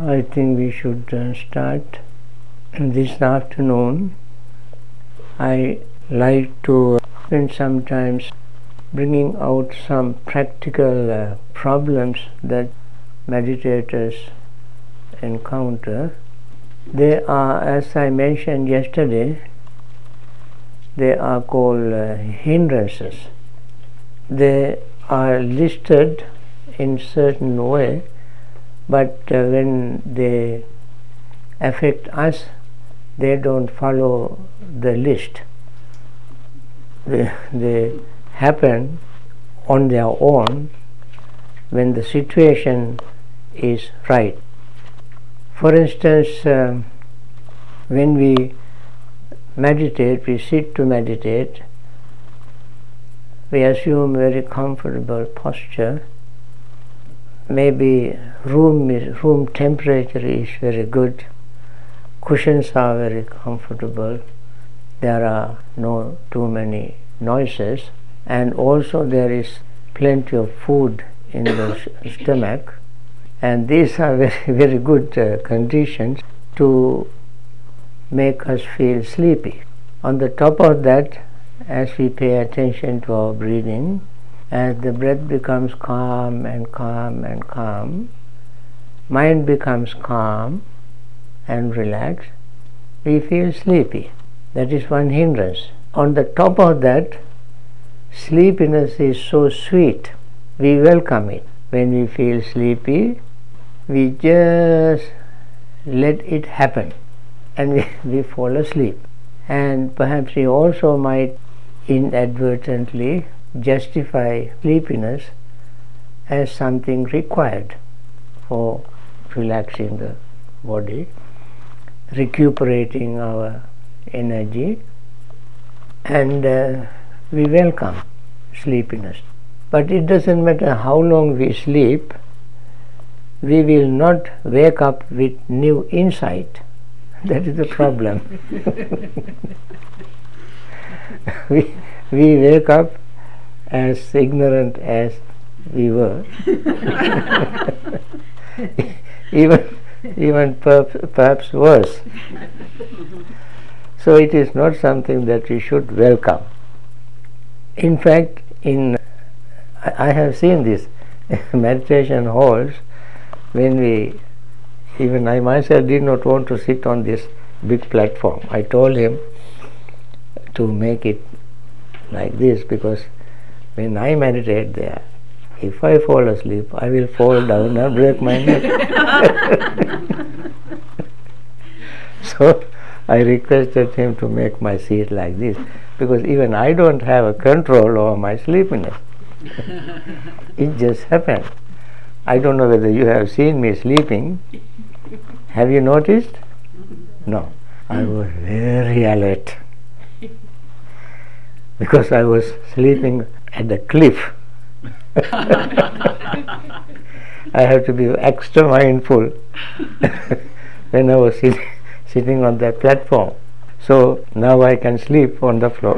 I think we should start. This afternoon I like to spend some time bringing out some practical problems that meditators encounter. They are, as I mentioned yesterday, they are called hindrances. They are listed in certain way, but when they affect us, they don't follow the list. They happen on their own when the situation is right. For instance, when we meditate, we sit to meditate, we assume very comfortable posture. Maybe room temperature is very good, cushions are very comfortable, there are no too many noises, and also there is plenty of food in the stomach, and these are very good conditions to make us feel sleepy. On the top of that, as we pay attention to our breathing, as the breath becomes calm and calm and calm, mind becomes calm and relaxed, we feel sleepy. That is one hindrance. On the top of that, sleepiness is so sweet, we welcome it. When we feel sleepy, we just let it happen and we fall asleep. And perhaps we also might inadvertently justify sleepiness as something required for relaxing the body, recuperating our energy, and we welcome sleepiness. But it doesn't matter how long we sleep, we will not wake up with new insight. That is the problem. we wake up as ignorant as we were. even perhaps worse. So it is not something that we should welcome. In fact, I have seen this meditation halls, when even I myself did not want to sit on this big platform. I told him to make it like this, because when I meditate there, if I fall asleep, I will fall down and break my neck. So I requested him to make my seat like this, because even I don't have a control over my sleepiness. It just happened. I don't know whether you have seen me sleeping. Have you noticed? No. I was very alert, because I was sleeping at the cliff. I have to be extra mindful when I was sitting on that platform. So now I can sleep on the floor.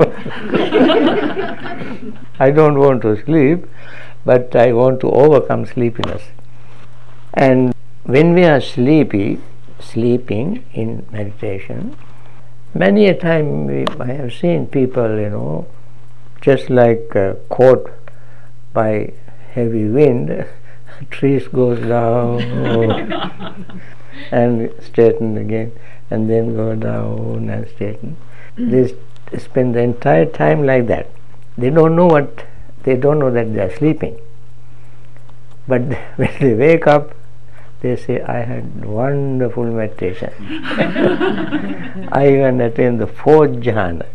I don't want to sleep, but I want to overcome sleepiness. And when we are sleeping in meditation, many a time I have seen people, just like caught by heavy wind, trees goes down and straighten again, and then go down and straighten. They spend the entire time like that. They don't know that they are sleeping. But when they wake up, they say, I had wonderful meditation. I even attained the 4th jhana.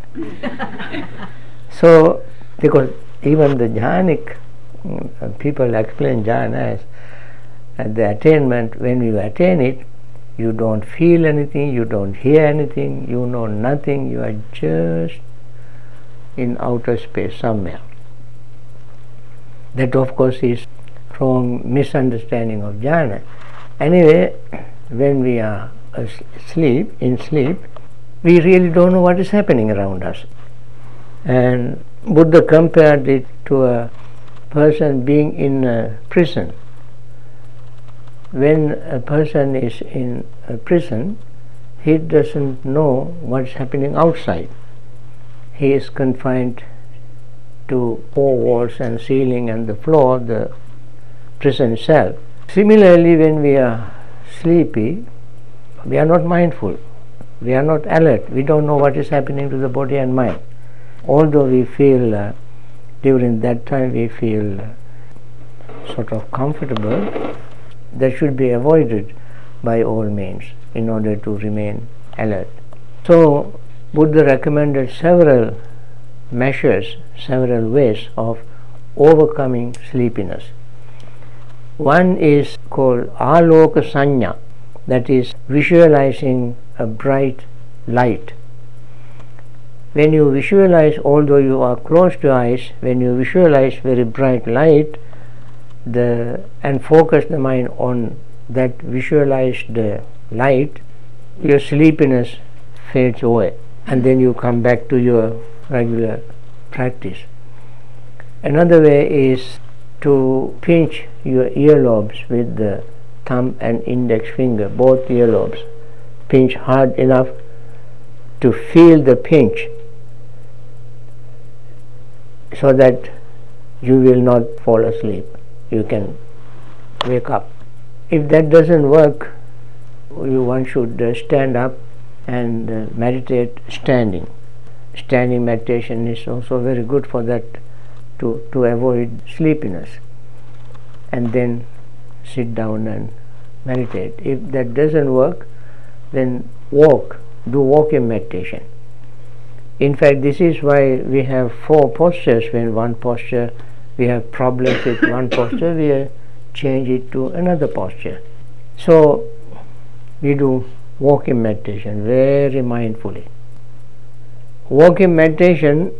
So, because even the jhanic people explain jhana as the attainment, when you attain it, you don't feel anything, you don't hear anything, you know nothing, you are just in outer space somewhere. That of course is wrong misunderstanding of jhana. Anyway, when we are in sleep, we really don't know what is happening around us. And Buddha compared it to a person being in a prison. when a person is in a prison, he doesn't know what's happening outside. He is confined to four walls and ceiling and the floor of the prison cell. Similarly, when we are sleepy, we are not mindful, we are not alert, we don't know what is happening to the body and mind. Although we feel, during that time we feel sort of comfortable, that should be avoided by all means in order to remain alert. So Buddha recommended several measures, several ways of overcoming sleepiness. One is called aloka sanya, that is visualizing a bright light. When you visualize, although you are closed your eyes, when you visualize very bright light and focus the mind on that visualized light, your sleepiness fades away, and then you come back to your regular practice. Another way is to pinch your earlobes with the thumb and index finger, both earlobes. Pinch hard enough to feel the pinch so that you will not fall asleep. You can wake up. If that doesn't work, one should stand up and meditate standing. Standing meditation is also very good for that, to avoid sleepiness. And then sit down and meditate. If that doesn't work, then do walking meditation. In fact, this is why we have 4 postures. When one posture, we have problems with one posture, we change it to another posture. So we do walking meditation very mindfully. Walking meditation,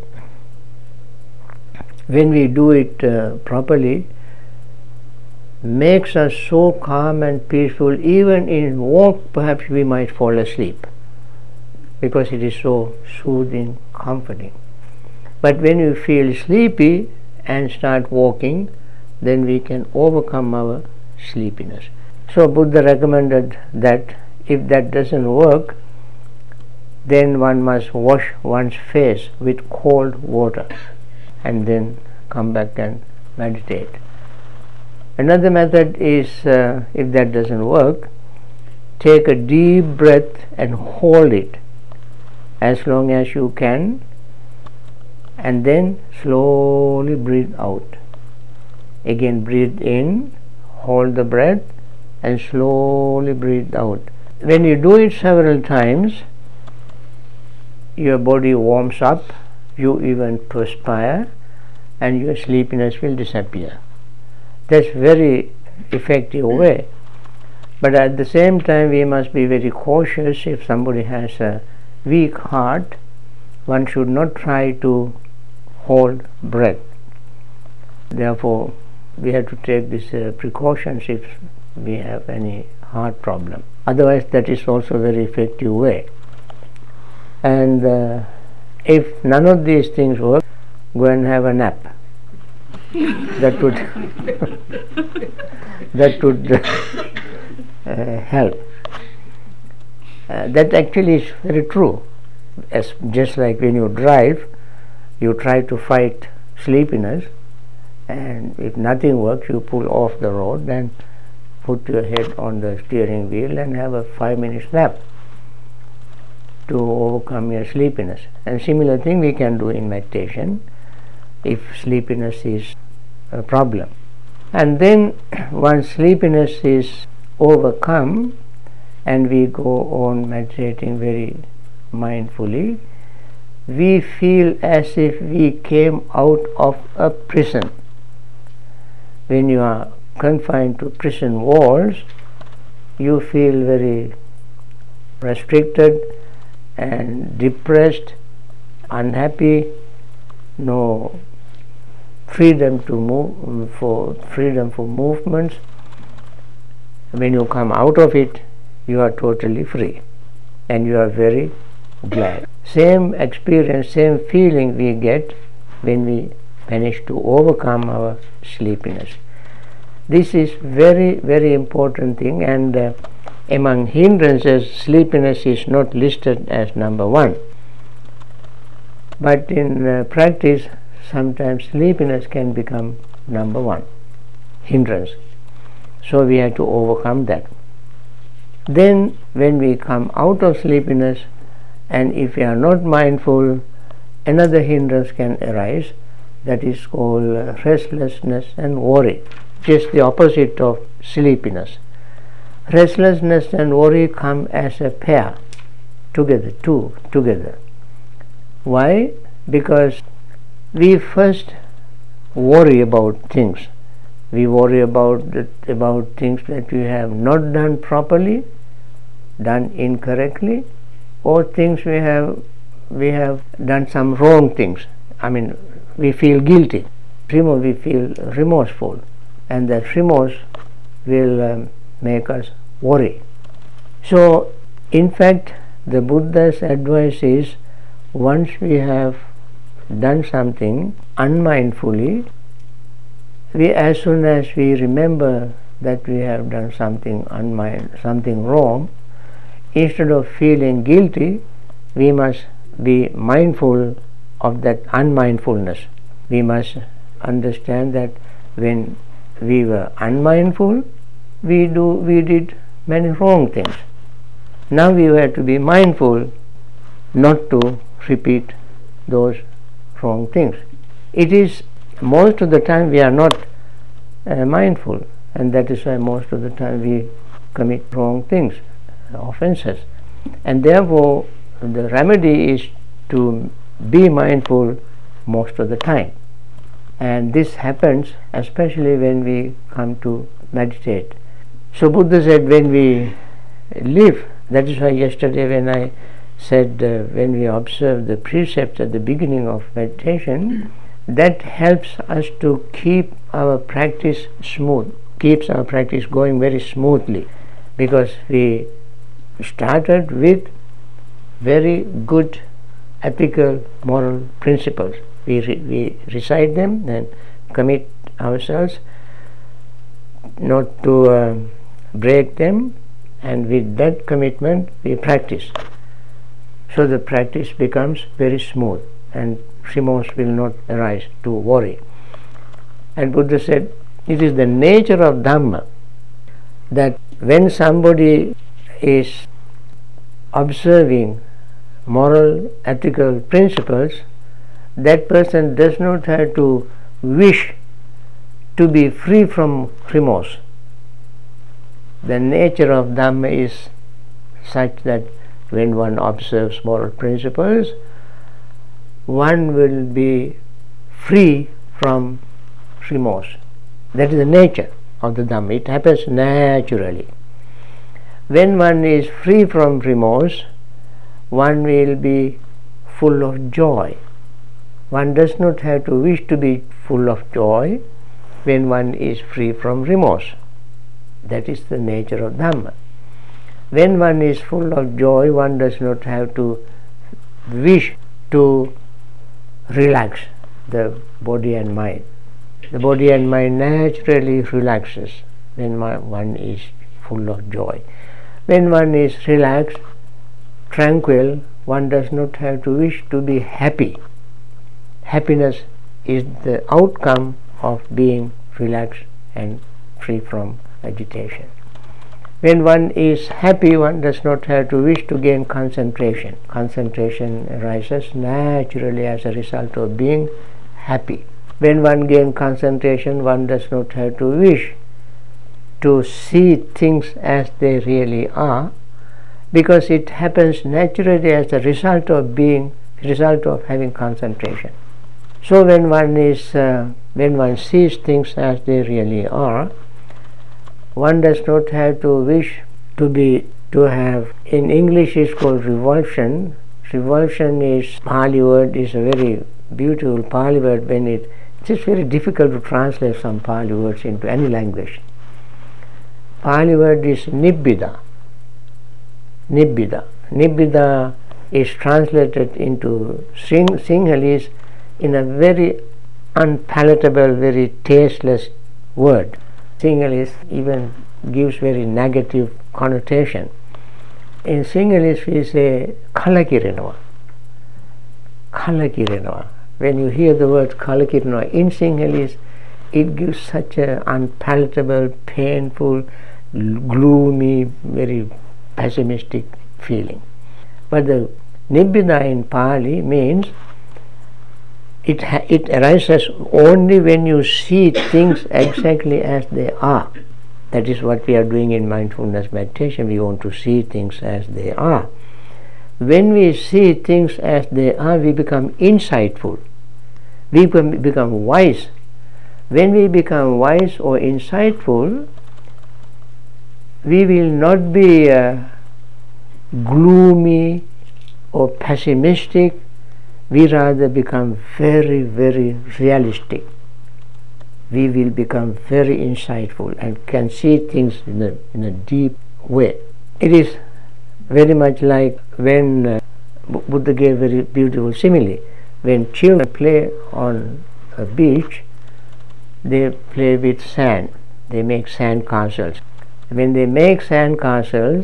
when we do it properly, makes us so calm and peaceful. Even in walk, perhaps we might fall asleep because it is so soothing, comforting. But when you feel sleepy and start walking, then we can overcome our sleepiness. So Buddha recommended that if that doesn't work, then one must wash one's face with cold water and then come back and meditate. Another method is, if that doesn't work, take a deep breath and hold it as long as you can, and then slowly breathe out. Again, breathe in, hold the breath, and slowly breathe out. When you do it several times, your body warms up, you even perspire, and your sleepiness will disappear. That's very effective way. But at the same time, we must be very cautious. If somebody has a weak heart, one should not try to hold breath. Therefore, we have to take these precautions if we have any heart problem. Otherwise, that is also a very effective way. And if none of these things work, go and have a nap. That would help. That actually is very true. Just like when you drive, you try to fight sleepiness, and if nothing works, you pull off the road and put your head on the steering wheel and have a 5-minute nap to overcome your sleepiness. And similar thing we can do in meditation if sleepiness is a problem. And then once sleepiness is overcome and we go on meditating very mindfully, we feel as if we came out of a prison. When you are confined to prison walls, you feel very restricted and depressed, unhappy, no freedom to move, freedom for movements. When you come out of it, you are totally free and you are very glad. Same experience, same feeling we get when we manage to overcome our sleepiness. This is very important thing, and among hindrances, sleepiness is not listed as number one. But in practice, sometimes sleepiness can become number one hindrance. So we have to overcome that. Then when we come out of sleepiness, and if we are not mindful, another hindrance can arise, that is called restlessness and worry, just the opposite of sleepiness. Restlessness and worry come as a pair, together, two together. Why? Because we first worry about things. We worry about things that we have not done properly, done incorrectly, or things we have done some wrong things. I mean, we feel guilty. We feel remorseful, and that remorse will make us worry. So, in fact, the Buddha's advice is, once we have done something unmindfully, as soon as we remember that we have done something wrong, instead of feeling guilty, we must be mindful of that unmindfulness. We must understand that when we were unmindful, we did many wrong things. Now we have to be mindful not to repeat those wrong things. It is most of the time we are not mindful, and that is why most of the time we commit wrong things, offenses. And therefore the remedy is to be mindful most of the time. And this happens especially when we come to meditate. So Buddha said, when we live, that is why yesterday when I said when we observe the precepts at the beginning of meditation, that helps us to keep our practice smooth, keeps our practice going very smoothly, because we started with very good ethical moral principles. We recite them and commit ourselves not to break them, and with that commitment we practice. So the practice becomes very smooth, and remorse will not arise to worry. And Buddha said, it is the nature of Dhamma that when somebody is observing moral, ethical principles, that person does not have to wish to be free from remorse. The nature of Dhamma is such that when one observes moral principles, one will be free from remorse. That is the nature of the Dhamma. It happens naturally. When one is free from remorse, one will be full of joy. One does not have to wish to be full of joy when one is free from remorse. That is the nature of Dhamma. When one is full of joy, one does not have to wish to relax the body and mind. The body and mind naturally relaxes when one is full of joy. When one is relaxed, tranquil, one does not have to wish to be happy. Happiness is the outcome of being relaxed and free from agitation. When one is happy, one does not have to wish to gain concentration. Concentration arises naturally as a result of being happy. When one gains concentration, one does not have to wish to see things as they really are, because it happens naturally as a result of having concentration. So when one sees things as they really are, one does not have to wish to have, in English it's called revulsion. Revulsion is Pali word, is a very beautiful Pali word. It's very difficult to translate some Pali words into any language. Pali word is nibbida. Nibbida is translated into Sinhalese in a very unpalatable, very tasteless word. Sinhalese even gives very negative connotation. In Sinhalese we say Kalakirenawa. Kalakirenawa. When you hear the word Kalakirenawa in Sinhalese, it gives such an unpalatable, painful, gloomy, very pessimistic feeling. But the Nibbida in Pali means it arises only when you see things exactly as they are. That is what we are doing in mindfulness meditation. We want to see things as they are. When we see things as they are, we become insightful. We become wise. When we become wise or insightful, we will not be gloomy or pessimistic. We rather become very, very realistic. We will become very insightful and can see things in a deep way. It is very much like when Buddha gave very beautiful simile. When children play on a beach, they play with sand. They make sand castles. When they make sand castles,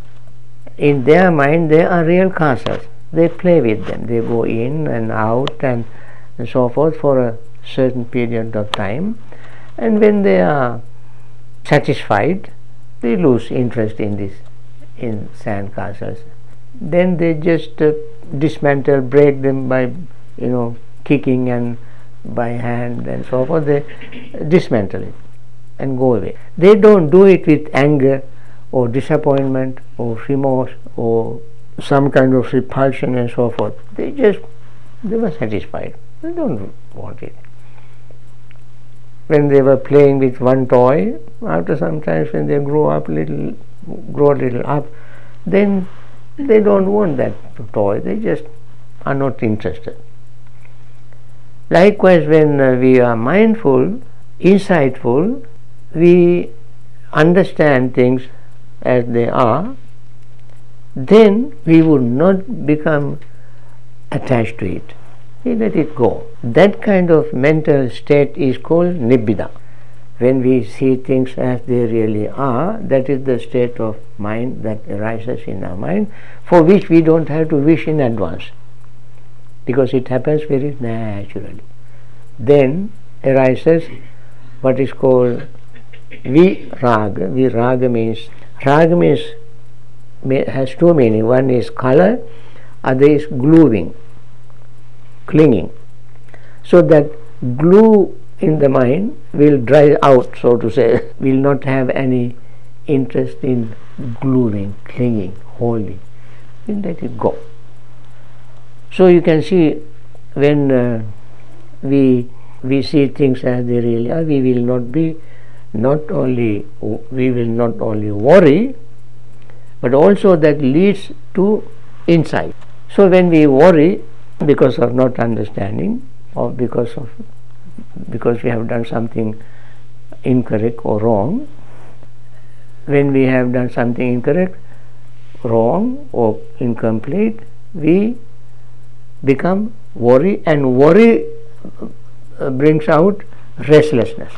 in their mind they are real castles. They play with them. They go in and out and so forth for a certain period of time, and when they are satisfied, they lose interest in sand castles. Then they just dismantle, break them by kicking and by hand and so forth. They dismantle it and go away. They don't do it with anger or disappointment or remorse or some kind of repulsion and so forth. They were satisfied. They don't want it. When they were playing with one toy, after some time when they grow a little up, then they don't want that toy. They just are not interested. Likewise, when we are mindful, insightful, we understand things as they are, then we would not become attached to it. We let it go. That kind of mental state is called Nibbida. When we see things as they really are, that is the state of mind that arises in our mind, for which we don't have to wish in advance, because it happens very naturally. Then arises what is called viraga. Raga has two meanings. One is color, other is gluing, clinging. So that glue in the mind will dry out, so to say, will not have any interest in gluing, clinging, holding. We'll let it go. So you can see when we see things as they really are, we will not only worry, but also that leads to insight. So when we worry because of not understanding, or because we have done something incorrect or wrong, when we have done something incorrect, wrong or incomplete, we become worry, and worry brings out restlessness.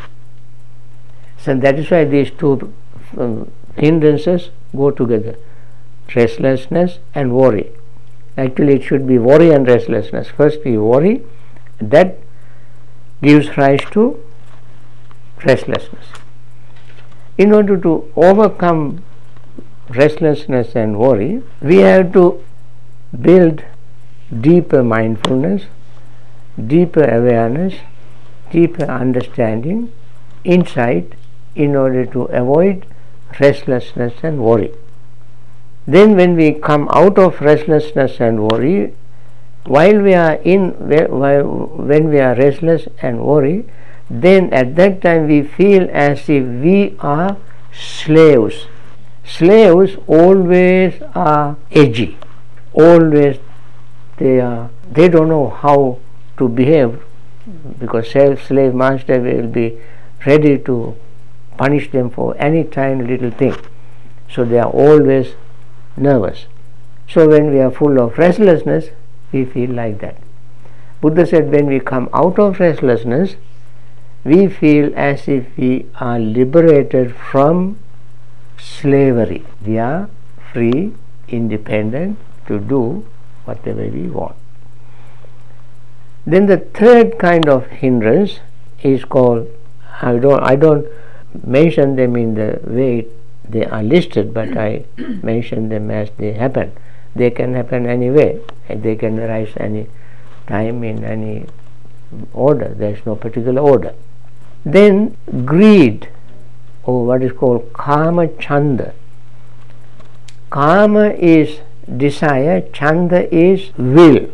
So that is why these two hindrances go together, restlessness and worry. Actually it should be worry and restlessness. First we worry, that gives rise to restlessness. In order to overcome restlessness and worry, we have to build deeper mindfulness, deeper awareness, deeper understanding, insight, in order to avoid restlessness and worry. Then when we come out of restlessness and worry, when we are restless and worry, then at that time we feel as if we are slaves. Slaves always are edgy. Always they don't know how to behave, because slave master will be ready to punish them for any tiny little thing. So they are always nervous. So when we are full of restlessness, we feel like that. Buddha said when we come out of restlessness, we feel as if we are liberated from slavery. We are free, independent to do whatever we want. Then the third kind of hindrance is called, I don't mention them in the way they are listed, but I mention them as they happen. They can happen anyway, and they can arise any time in any order. There is no particular order. Then greed, or what is called kama chanda. Kama is desire, chanda is will.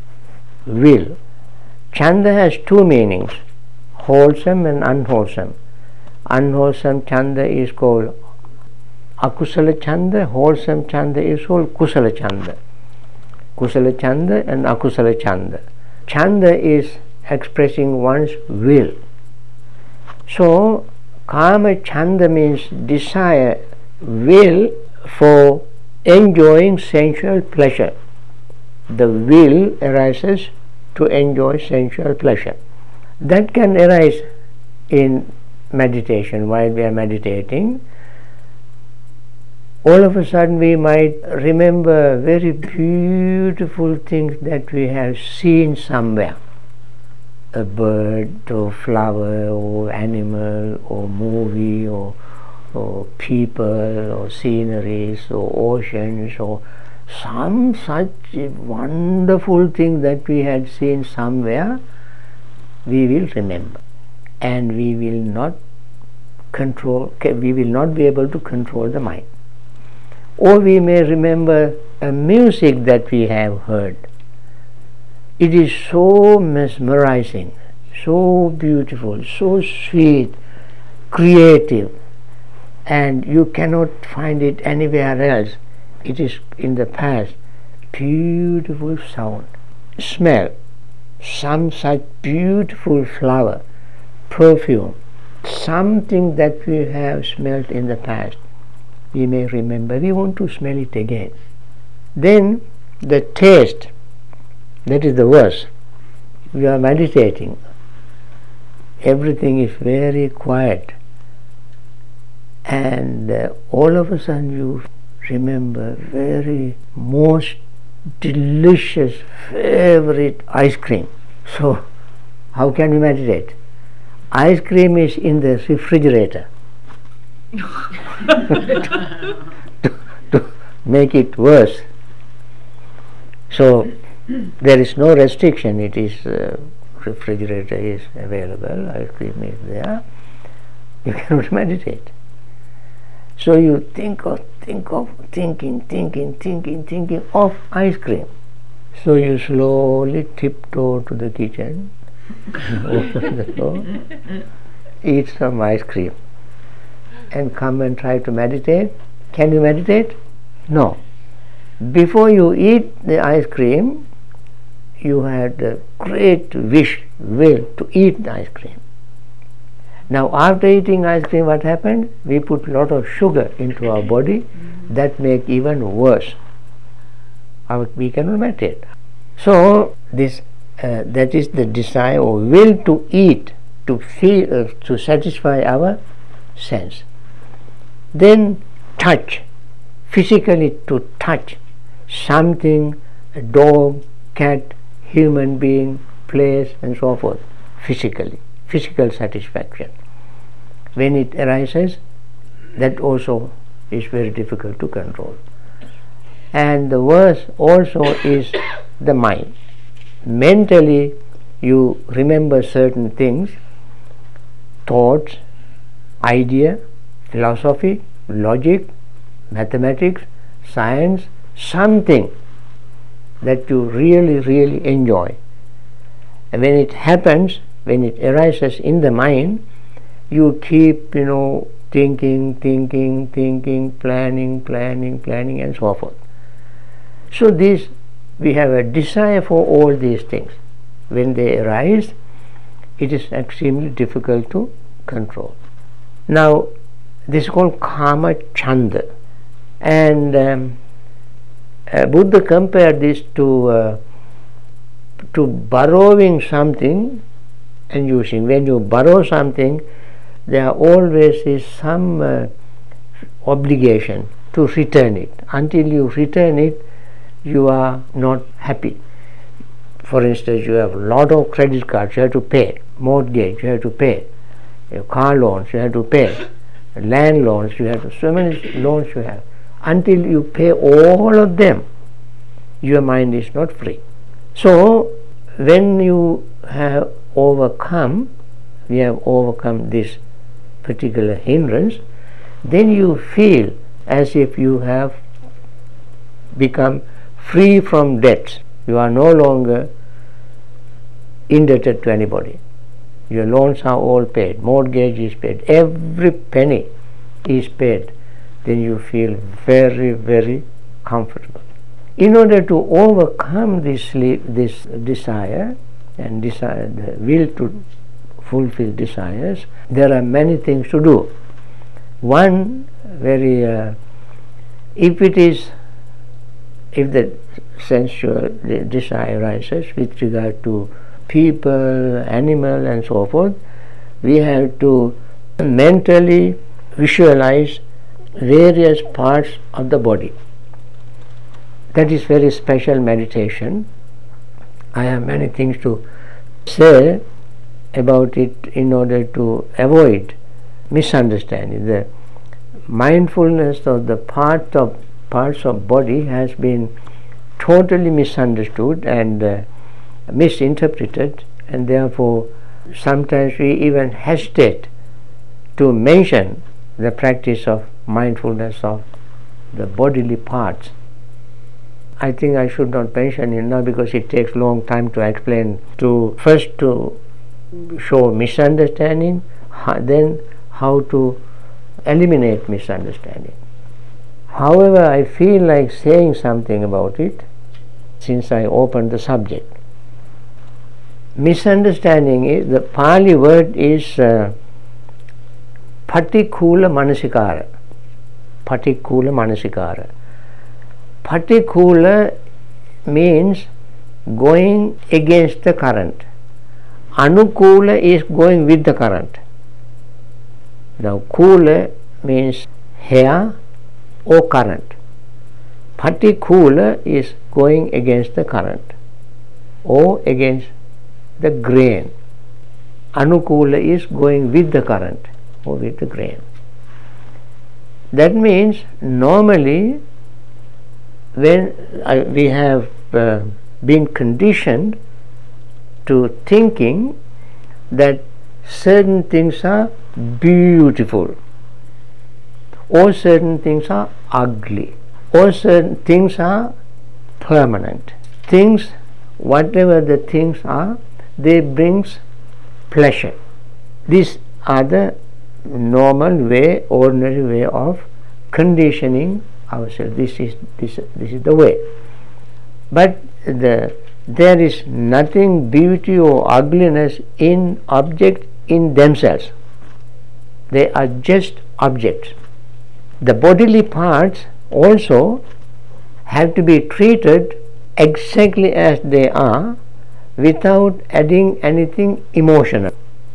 Chanda has two meanings, wholesome and unwholesome. Unwholesome chanda is called akusala chanda, wholesome chanda is called kusala chanda. Kusala chanda and akusala chanda. Chanda is expressing one's will. So kama chanda means desire, will for enjoying sensual pleasure. The will arises to enjoy sensual pleasure. That can arise in meditation. While we are meditating, all of a sudden we might remember very beautiful things that we have seen somewhere. A bird or flower or animal or movie or people or sceneries or oceans or some such wonderful thing that we had seen somewhere, we will remember, and we will not be able to control the mind. Or we may remember a music that we have heard. It is so mesmerizing, so beautiful, so sweet, creative, and you cannot find it anywhere else. It is in the past. Beautiful sound, smell, some such beautiful flower, perfume, something that we have smelled in the past. We may remember, we want to smell it again. Then the taste, that is the worst. We are meditating, everything is very quiet, and all of a sudden you remember very most delicious favorite ice cream. So how can we meditate? Ice cream is in the refrigerator. to make it worse. So there is no restriction. It is refrigerator is available, ice cream is there. You cannot meditate. So you think of thinking of ice cream. So you slowly tiptoe to the kitchen, open the door, eat some ice cream, and come and try to meditate. Can you meditate? No. Before you eat the ice cream, you had a great will to eat the ice cream. Now after eating ice cream, what happened? We put a lot of sugar into our body. That make even worse. We cannot meditate. So this that is the desire or will to eat, to feel, to satisfy our sense. Then touch, physically to touch something, a dog, cat, human being, place, and so forth, physically, physical satisfaction. When it arises, that also is very difficult to control. And the worst also is the mind. Mentally you remember certain things, thoughts, idea, philosophy, logic, mathematics, science, something that you really enjoy. And when it happens, when it arises in the mind, you keep thinking, planning, and so forth. So this, we have a desire for all these things. When they arise, it is extremely difficult to control. Now this is called kama chanda, and Buddha compared this to borrowing something and using. When you borrow something, there always is some obligation to return it. Until you return it, you are not happy. For instance, you have a lot of credit cards, you have to pay. Mortgage, you have to pay. Your car loans, you have to pay. Land loans, you have to, so many loans you have. Until you pay all of them, your mind is not free. So when you have overcome, we have overcome this particular hindrance, then you feel as if you have become free from debts. You are no longer indebted to anybody. Your loans are all paid, mortgage is paid, every penny is paid. Then you feel very, very comfortable. In order to overcome this desire and the will to fulfill desires, there are many things to do. One, if the sensual desire arises with regard to people, animal and so forth, we have to mentally visualize various parts of the body. That is very special meditation. I have many things to say about it in order to avoid misunderstanding. The mindfulness of the parts of body has been totally misunderstood and misinterpreted, and therefore sometimes we even hesitate to mention the practice of mindfulness of the bodily parts. I think I should not mention it now because it takes long time to explain, first to show misunderstanding, then how to eliminate misunderstanding. However, I feel like saying something about it since I opened the subject. Misunderstanding is, the Pali word is patikula manasikara. Patikula manasikara. Patikula means going against the current. Anukula is going with the current. Now kula means hair or current. Patikula is going against the current or against the grain. Anukula is going with the current or with the grain. That means normally when we have been conditioned to thinking that certain things are beautiful or certain things are ugly or certain things are permanent. Things, whatever the things are, they brings pleasure. These are the normal way, ordinary way of conditioning ourselves. This is the way. But there is nothing beauty or ugliness in objects in themselves. They are just objects. The bodily parts also have to be treated exactly as they are without adding anything emotional.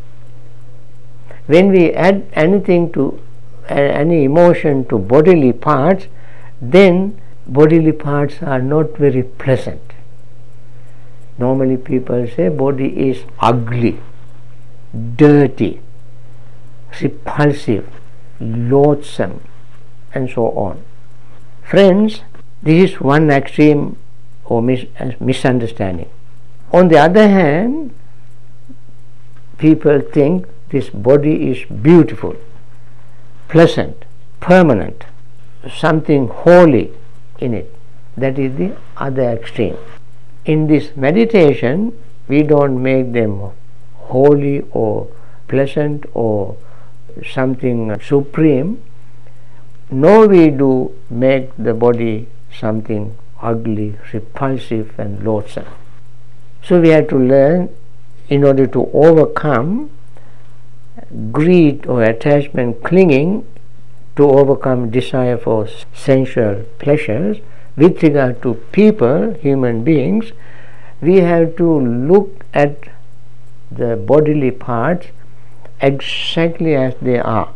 When we add anything to any emotion to bodily parts, then bodily parts are not very pleasant. Normally people say body is ugly, dirty, repulsive, loathsome, and so on. Friends, this is one extreme or misunderstanding. On the other hand, people think this body is beautiful, pleasant, permanent, something holy in it. That is the other extreme. In this meditation, we don't make them holy or pleasant or something supreme, nor we do make the body something ugly, repulsive and loathsome. So we have to learn, in order to overcome greed or attachment, clinging, to overcome desire for sensual pleasures with regard to people, human beings, we have to look at the bodily parts exactly as they are.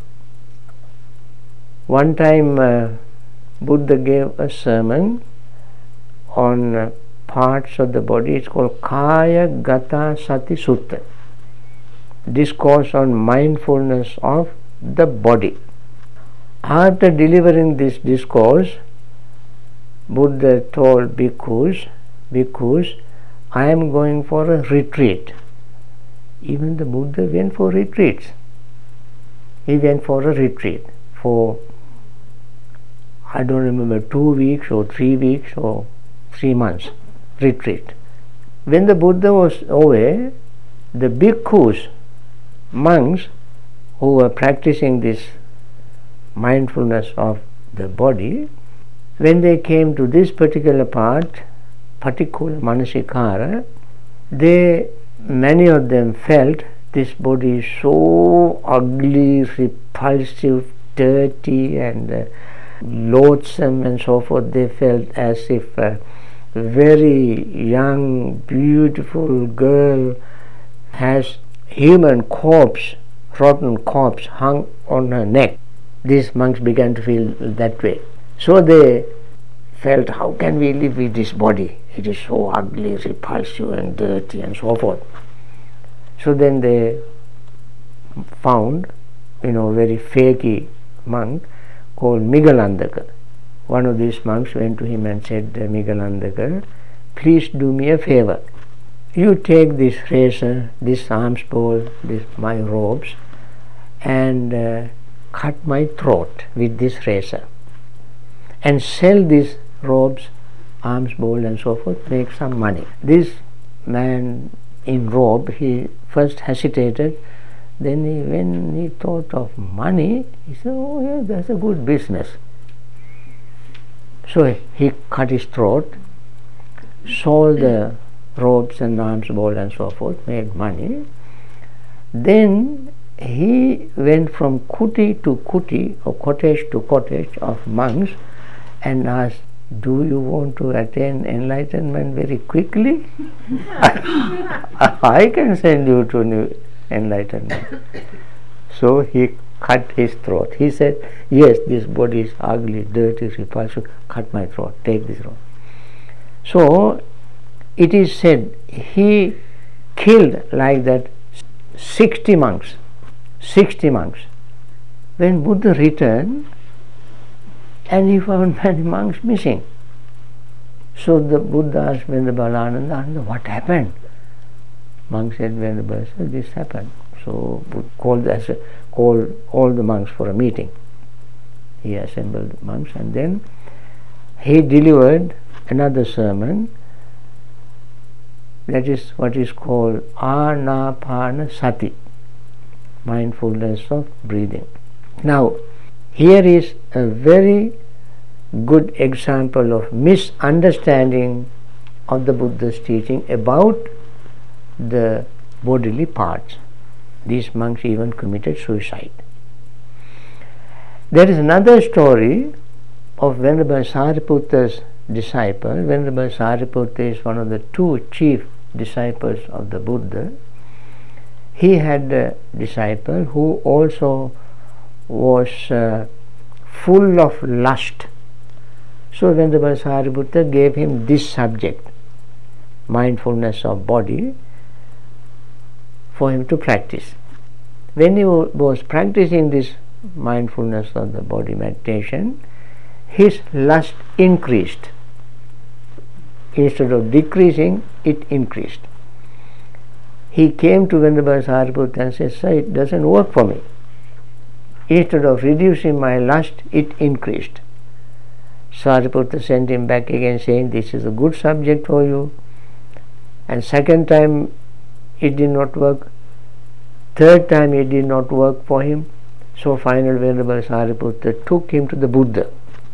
One time Buddha gave a sermon on parts of the body. It's called Kaya Gata Sati Sutta, discourse on mindfulness of the body. After delivering this discourse, Buddha told bhikkhus, I am going for a retreat. Even the Buddha went for retreats. He went for a retreat for, I don't remember, 2 weeks or 3 weeks or 3 months retreat. When the Buddha was away, the bhikkhus, monks who were practicing this mindfulness of the body, when they came to this particular part, Patikula Manasikara, many of them felt this body is so ugly, repulsive, dirty and loathsome and so forth. They felt as if a very young, beautiful girl has human corpse, rotten corpse hung on her neck. These monks began to feel that way. So they felt, how can we live with this body? It is so ugly, repulsive and dirty and so forth. So then they found, very fakey monk called Migalandaka. One of these monks went to him and said, Migalandaka, please do me a favor. You take this razor, this alms bowl, my robes, and cut my throat with this razor, and sell these robes, alms bowl and so forth, make some money. This man in robe, he first hesitated, then when he thought of money, he said, oh yeah, that's a good business. So he cut his throat, sold the robes and alms bowl and so forth, made money. Then he went from kuti to kuti, or cottage to cottage of monks, and asked, do you want to attain enlightenment very quickly? I can send you to enlightenment. So he cut his throat. He said, yes, this body is ugly, dirty, repulsive, cut my throat, take this road. So it is said he killed like that 60 monks. 60 monks. When Buddha returned, and he found many monks missing. So the Buddha asked Venerable Ananda, what happened? Monk said, Venerable, this happened. So Buddha called all the monks for a meeting. He assembled the monks, and then he delivered another sermon. That is what is called Anapana Sati, mindfulness of breathing. Now, here is a very good example of misunderstanding of the Buddha's teaching about the bodily parts. These monks even committed suicide. There is another story of Venerable Sariputta's disciple. Venerable Sariputta is one of the 2 chief disciples of the Buddha. He had a disciple who also was full of lust. So Venerable Sariputta gave him this subject, mindfulness of body, for him to practice. When he was practicing this mindfulness of the body meditation, his lust increased. Instead of decreasing, it increased. He came to Venerable Sariputta and said, sir, it doesn't work for me. Instead of reducing my lust, it increased. Sariputta sent him back again saying, this is a good subject for you. And second time it did not work. Third time it did not work for him. So finally Venerable Sariputta took him to the Buddha.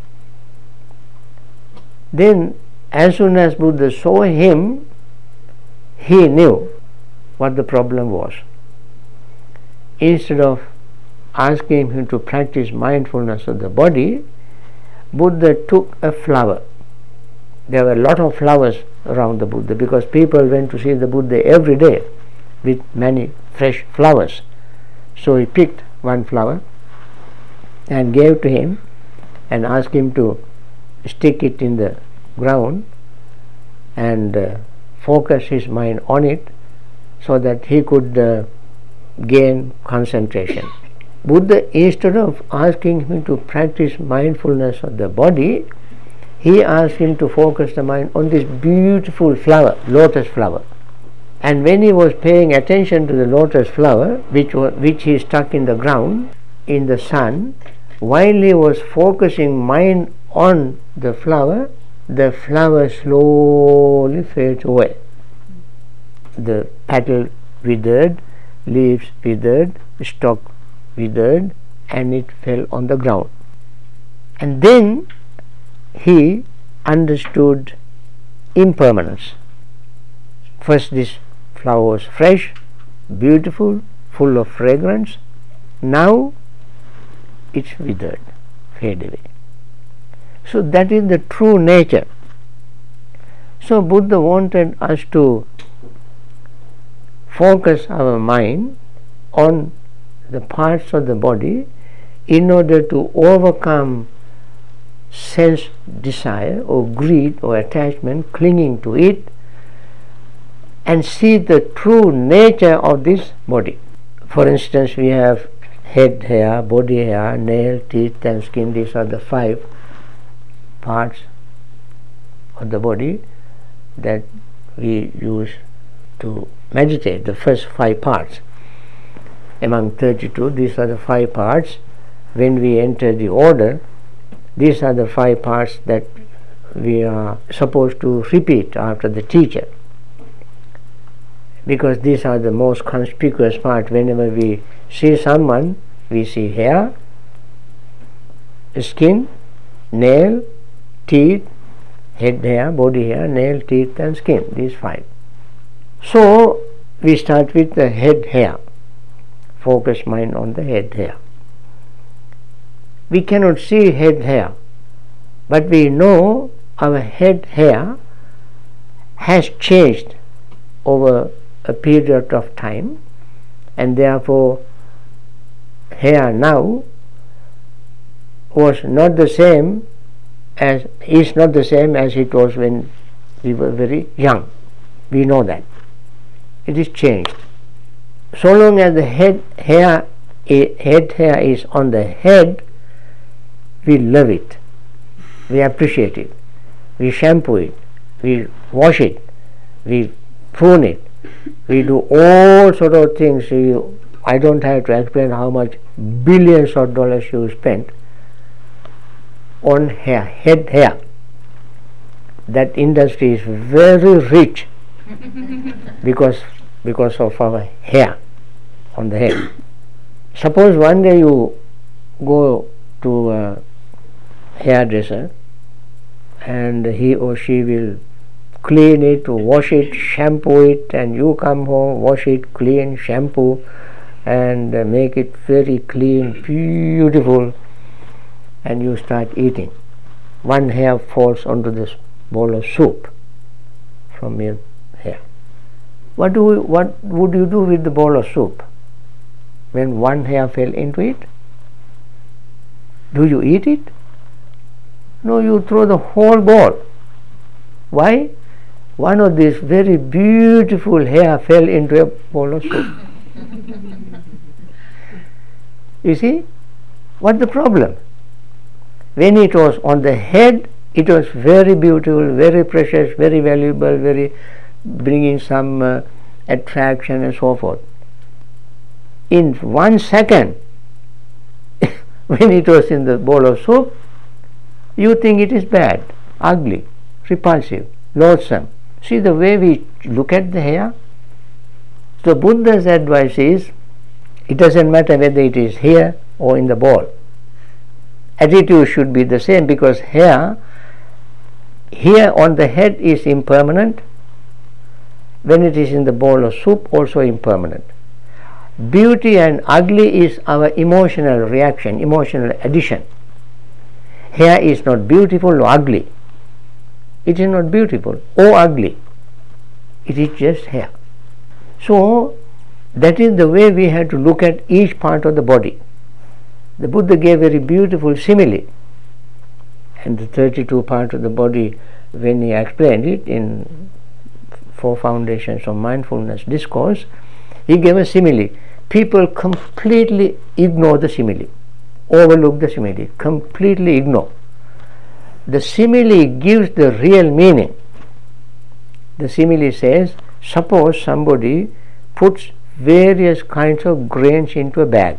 Then as soon as Buddha saw him, he knew what the problem was. Instead of asking him to practice mindfulness of the body, Buddha took a flower. There were a lot of flowers around the Buddha because people went to see the Buddha every day. with many fresh flowers. So he picked one flower and gave to him and asked him to stick it in the ground and focus his mind on it so that he could gain concentration. Buddha, instead of asking him to practice mindfulness of the body, he asked him to focus the mind on this beautiful flower, lotus flower. And when he was paying attention to the lotus flower, which he stuck in the ground, in the sun, while he was focusing mind on the flower slowly fades away. The petal withered, leaves withered, stalk withered, and it fell on the ground. And then he understood impermanence. First, this flower was fresh, beautiful, full of fragrance. Now it's withered, fade away. So that is the true nature. So Buddha wanted us to focus our mind on the parts of the body in order to overcome sense desire or greed or attachment, clinging to it, and see the true nature of this body. For instance, we have head hair, body hair, nail, teeth and skin. These are the 5 parts of the body that we use to meditate, the first 5 parts. Among 32, these are the 5 parts. When we enter the order, these are the 5 parts that we are supposed to repeat after the teacher, because these are the most conspicuous part. Whenever we see someone, we see hair, skin, nail, teeth, head hair, body hair, nail, teeth and skin, these 5. So we start with the head hair. Focus mind on the head hair. We cannot see head hair, but we know our head hair has changed over a period of time, and therefore hair now is not the same as it was when we were very young. We know that it is changed. So long as the head hair is on the head, we love it, we appreciate it, we shampoo it, we wash it, we prune it, we do all sort of things. I don't have to explain how much billions of dollars you spent on head hair. That industry is very rich because of our hair on the head. Suppose one day you go to a hairdresser and he or she will clean it, wash it, shampoo it, and you come home, wash it, clean, shampoo and make it very clean, beautiful, and you start eating. One hair falls onto this bowl of soup from your hair. What would you do with the bowl of soup when one hair fell into it? Do you eat it? No, you throw the whole bowl. Why? One of these very beautiful hair fell into a bowl of soup. You see, what's the problem? When it was on the head, it was very beautiful, very precious, very valuable, very bringing some attraction and so forth. In 1 second, when it was in the bowl of soup, you think it is bad, ugly, repulsive, loathsome. See the way we look at the hair? So Buddha's advice is, it doesn't matter whether it is here or in the bowl. Attitude should be the same, because hair here on the head is impermanent. When it is in the bowl of soup, also impermanent. Beauty and ugly is our emotional reaction, emotional addition. Hair is not beautiful or ugly. It is not beautiful or ugly. It is just hair. So That is the way we have to look at each part of the body. The Buddha gave very beautiful simile, and the 32 parts of the body, when he explained it in Four Foundations of Mindfulness discourse, he gave a simile. People completely ignore the simile, overlook the simile, completely ignore. The simile gives the real meaning. The simile says, suppose somebody puts various kinds of grains into a bag,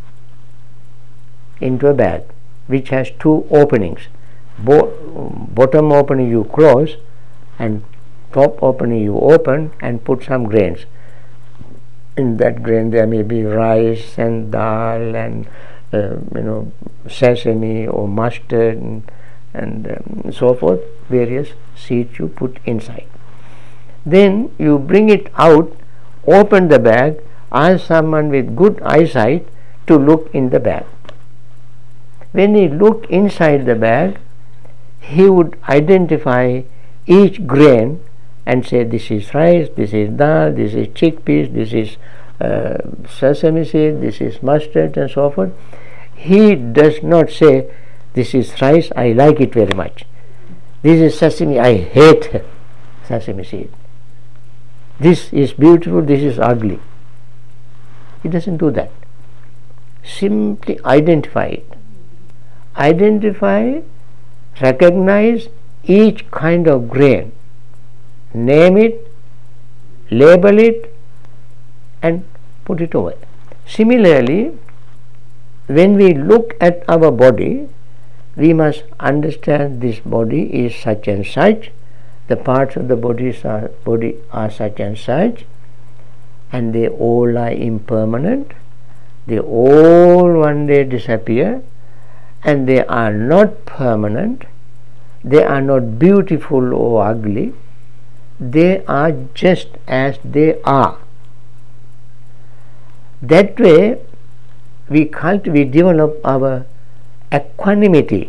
which has two openings. Bottom opening you close and top opening you open, and put some grains. In that grain there may be rice and dal and sesame or mustard and so forth, various seeds you put inside. Then you bring it out, open the bag, ask someone with good eyesight to look in the bag. When he looked inside the bag, he would identify each grain and say, this is rice, this is dal, this is chickpeas, this is sesame seed, this is mustard, and so forth. He does not say, this is rice, I like it very much. This is sesame, I hate sesame seed. This is beautiful, this is ugly. He doesn't do that. Simply identify it. Identify, recognize each kind of grain, name it, label it, and put it away. Similarly, when we look at our body, we must understand this body is such and such, the parts of the body are such and such, and they all are impermanent, they all one day disappear, and they are not permanent, they are not beautiful or ugly, they are just as they are. That way we develop our equanimity,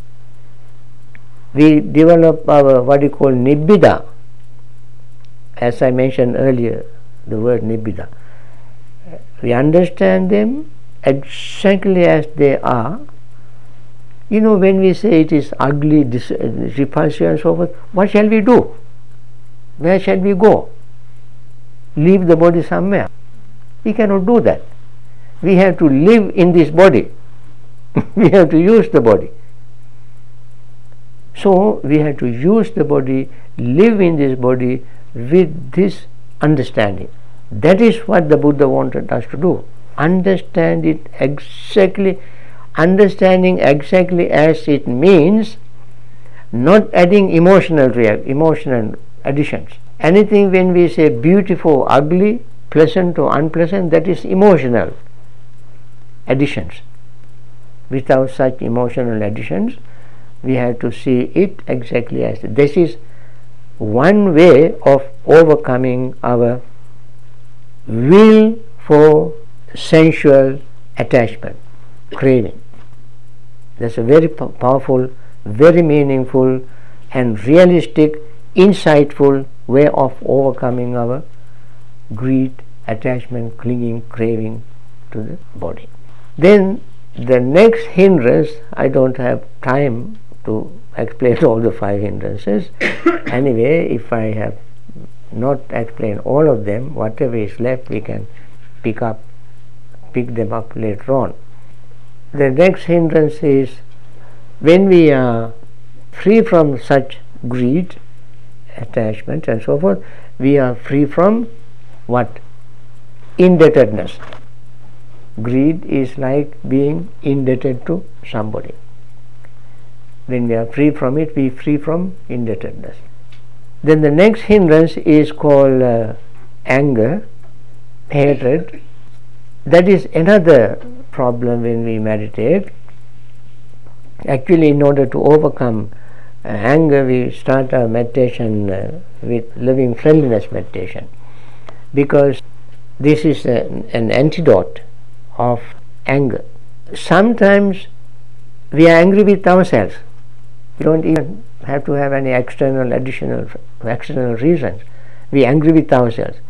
we develop our what you call nibbida. As I mentioned earlier, the word nibbida. We understand them exactly as they are. When we say it is ugly, repulsive and so forth, what shall we do? Where shall we go? Leave the body somewhere? We cannot do that. We have to live in this body. We have to use the body. So we have to use the body, live in this body with this understanding. That is what the Buddha wanted us to do. Understand it exactly, understanding exactly as it means, not adding emotional additions. Anything when we say beautiful, ugly, pleasant or unpleasant, that is emotional additions. Without such emotional additions, we have to see it exactly as this is one way of overcoming our will for sensual attachment, craving. That's a very powerful, very meaningful and realistic, insightful way of overcoming our greed, attachment, clinging, craving to the body. Then the next hindrance, I don't have time to explain all the 5 hindrances. Anyway, if I have not explained all of them, whatever is left we can pick them up later on. The next hindrance is when we are free from such greed, attachment and so forth, we are free from what? Indebtedness. Greed is like being indebted to somebody. When we are free from it, we are free from indebtedness. Then the next hindrance is called anger, hatred. That is another problem when we meditate. Actually, in order to overcome anger, we start our meditation with loving friendliness meditation, because this is an antidote of anger. Sometimes we are angry with ourselves. We don't even have to have any external reasons. We are angry with ourselves.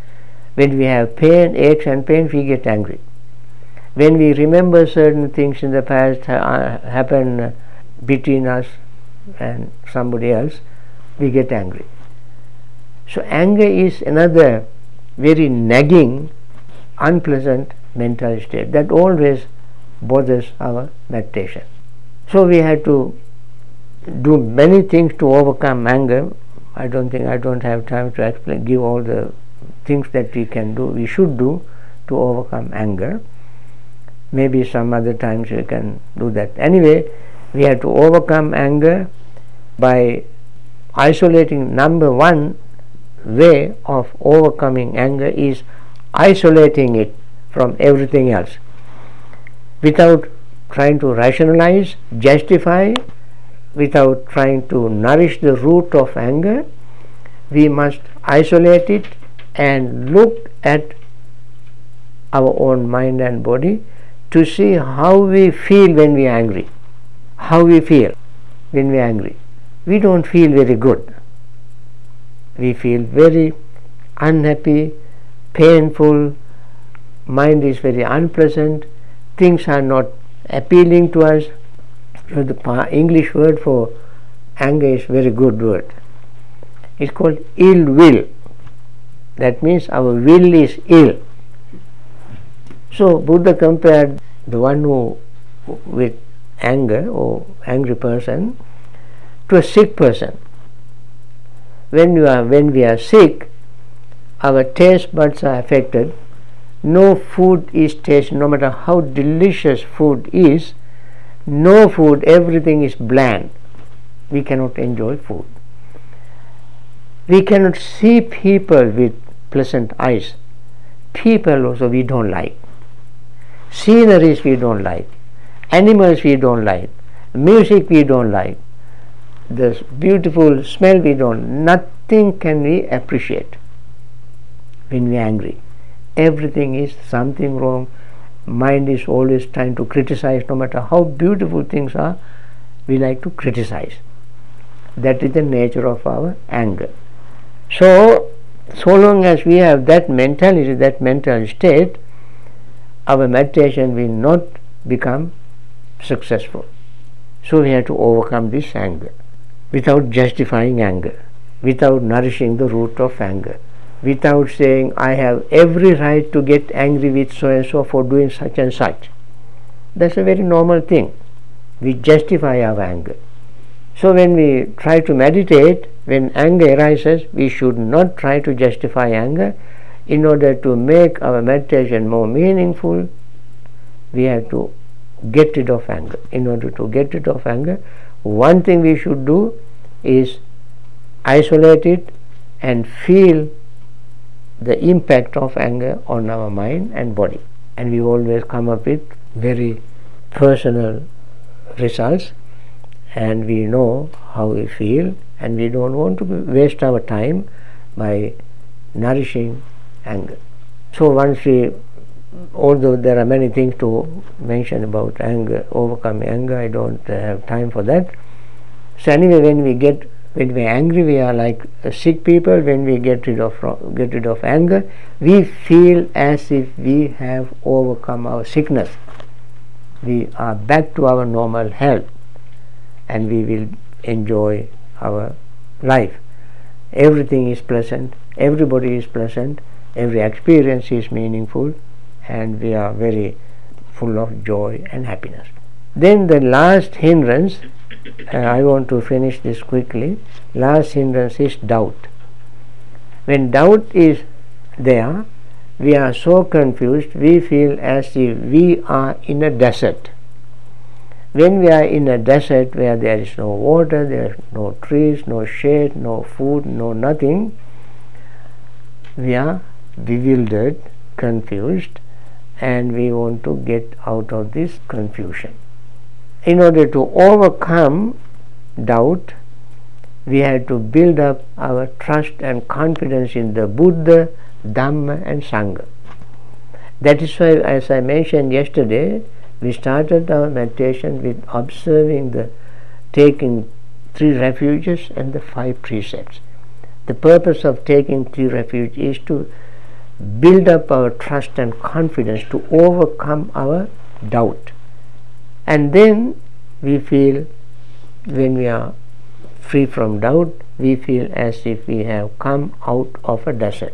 When we have pain, aches and pains, we get angry. When we remember certain things in the past happen between us and somebody else, we get angry. So anger is another very nagging, unpleasant mental state that always bothers our meditation. So we have to do many things to overcome anger. I don't have time to explain, give all the things that we can do, we should do to overcome anger. Maybe some other times we can do that. Anyway, we have to overcome anger by isolating. Number one way of overcoming anger is isolating it from everything else. Without trying to rationalize, justify, without trying to nourish the root of anger, we must isolate it and look at our own mind and body to see how we feel when we are angry. How we feel when we are angry. We don't feel very good. We feel very unhappy, painful, mind is very unpleasant, things are not appealing to us. So the English word for anger is very good word. It's called ill will. That means our will is ill. So Buddha compared the one who with anger or angry person to a sick person. When we are sick, our taste buds are affected. No food is tasted, no matter how delicious food is. No food, everything is bland. We cannot enjoy food. We cannot see people with pleasant eyes. People also we don't like. Sceneries we don't like. Animals we don't like. Music we don't like. The beautiful smell we don't. Nothing can we appreciate when we are angry. Everything is something wrong. Mind is always trying to criticize. No matter how beautiful things are, we like to criticize. That is the nature of our anger. So long as we have that mentality, that mental state, our meditation will not become successful. So we have to overcome this anger without justifying anger, without nourishing the root of anger, without saying I have every right to get angry with so and so for doing such and such. That's a very normal thing. We justify our anger. So when we try to meditate, when anger arises, we should not try to justify anger. In order to make our meditation more meaningful, we have to get rid of anger. In order to get rid of anger, one thing we should do is isolate it and feel the impact of anger on our mind and body. And we always come up with very personal results, and we know how we feel, and we don't want to waste our time by nourishing anger. So once we, although there are many things to mention about anger, overcoming anger, I don't have time for that. So anyway, when we are angry, we are like sick people. When we get rid of anger, we feel as if we have overcome our sickness. We are back to our normal health, and we will enjoy our life. Everything is pleasant, everybody is pleasant, every experience is meaningful, and we are very full of joy and happiness. Then the last hindrance, I want to finish this quickly. Last hindrance is doubt. When doubt is there, we are so confused, we feel as if we are in a desert. When we are in a desert where there is no water, there is no trees, no shade, no food, no nothing, we are bewildered, confused, and we want to get out of this confusion. In order to overcome doubt, we have to build up our trust and confidence in the Buddha, Dhamma and Sangha. That is why, as I mentioned yesterday, we started our meditation with observing taking 3 refuges and the 5 precepts. The purpose of taking 3 refuges is to build up our trust and confidence to overcome our doubt. And then we feel, when we are free from doubt, we feel as if we have come out of a desert.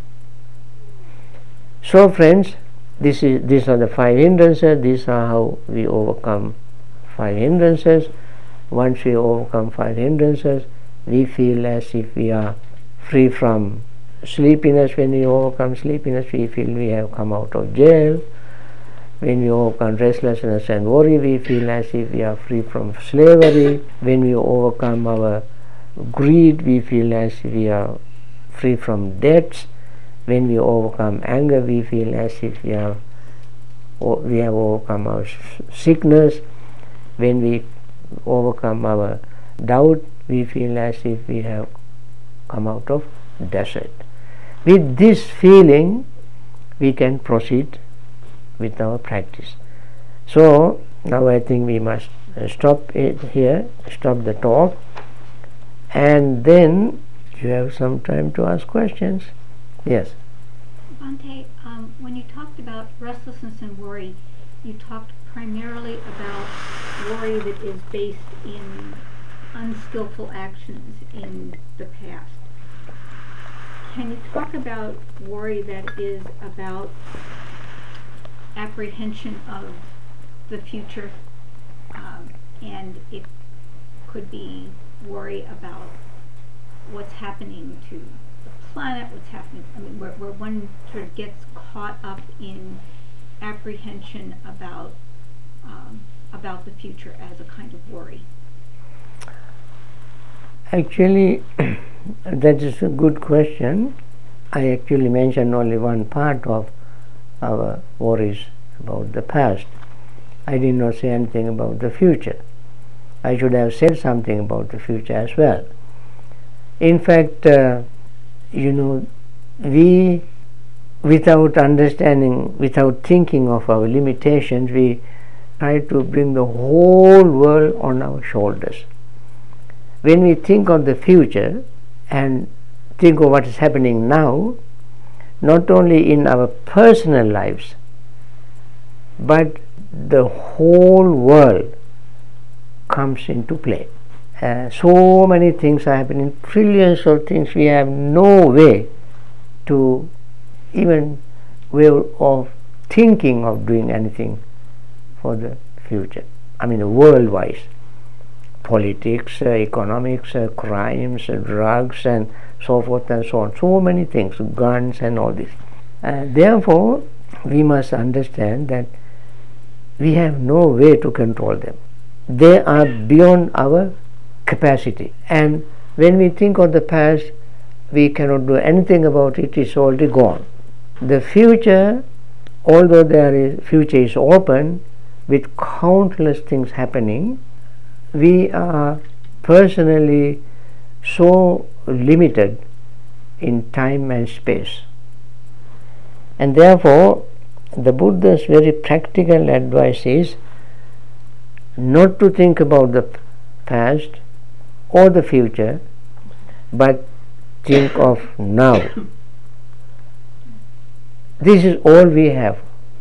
So friends, these are the 5 hindrances. These are how we overcome 5 hindrances. Once we overcome 5 hindrances, we feel as if we are free from sleepiness. When we overcome sleepiness, we feel we have come out of jail. When we overcome restlessness and worry, we feel as if we are free from slavery. When we overcome our greed, we feel as if we are free from debts. When we overcome anger, we feel as if we have overcome our sickness. When we overcome our doubt, we feel as if we have come out of desert. With this feeling, we can proceed with our practice. So now I think we must stop it here, stop the talk, and then you have some time to ask questions. Yes. Bhante, when you talked about restlessness and worry, you talked primarily about worry that is based in unskillful actions in the past. Can you talk about worry that is about apprehension of the future, and it could be worry about what's happening to the planet, what's happening, I mean, where one sort of gets caught up in apprehension about the future as a kind of worry? Actually, that is a good question. I actually mentioned only one part of our worries about the past. I did not say anything about the future. I should have said something about the future as well. In fact, we, without understanding, without thinking of our limitations, we try to bring the whole world on our shoulders. When we think of the future and think of what is happening now, not only in our personal lives, but the whole world comes into play. So many things are happening, trillions of things. We have no way to even way of thinking of doing anything for the future. I mean, world-wise, politics, economics, crimes, drugs, and so forth and so on. So many things, guns and all this. Therefore, we must understand that we have no way to control them. They are beyond our capacity. And when we think of the past, we cannot do anything about it. It's already gone. The future, although future is open with countless things happening, we are personally so limited in time and space. And therefore, the Buddha's very practical advice is not to think about the past or the future, but think of now. This is all we have.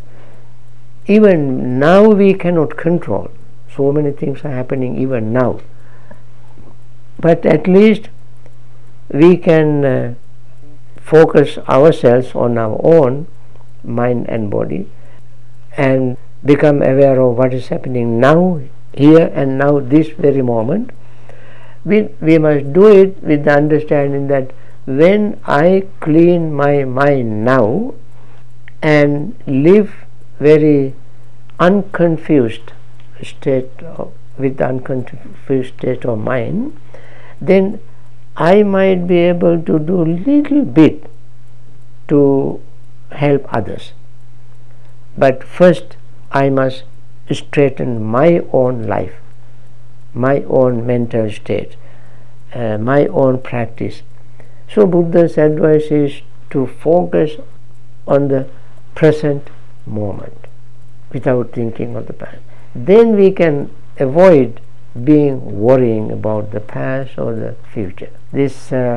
Even now we cannot control. So many things are happening even now. But at least we can focus ourselves on our own mind and body and become aware of what is happening now, here and now, this very moment. We must do it with the understanding that when I clean my mind now and live very unconfused state with unconfused state of mind, then I might be able to do little bit to help others. But first I must straighten my own life, my own mental state, my own practice. So Buddha's advice is to focus on the present moment without thinking of the past. Then we can avoid worrying about the past or the future. This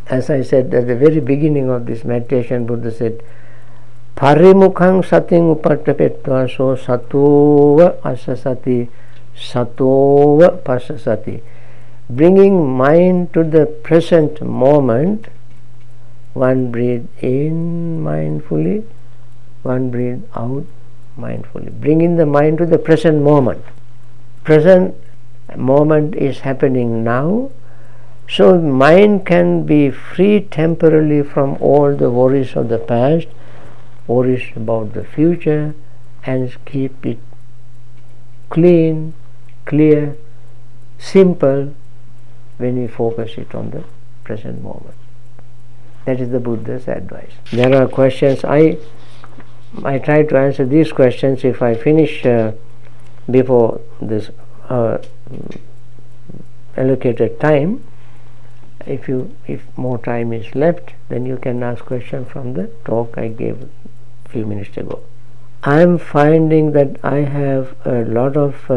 as I said at the very beginning of this meditation, Buddha said, Parimukhang sating upattapetva so satova asasati satova pasasati. Bringing mind to the present moment, one breathe in mindfully, one breathe out mindfully. Bringing the mind to the present moment. Present moment is happening now, so mind can be free temporarily from all the worries of the past, worries about the future, and keep it clean, clear, simple when we focus it on the present moment. That is the Buddha's advice. There are questions. I try to answer these questions if I finish before this allocated time. If more time is left, then you can ask questions from the talk I gave a few minutes ago. I am finding that I have a lot of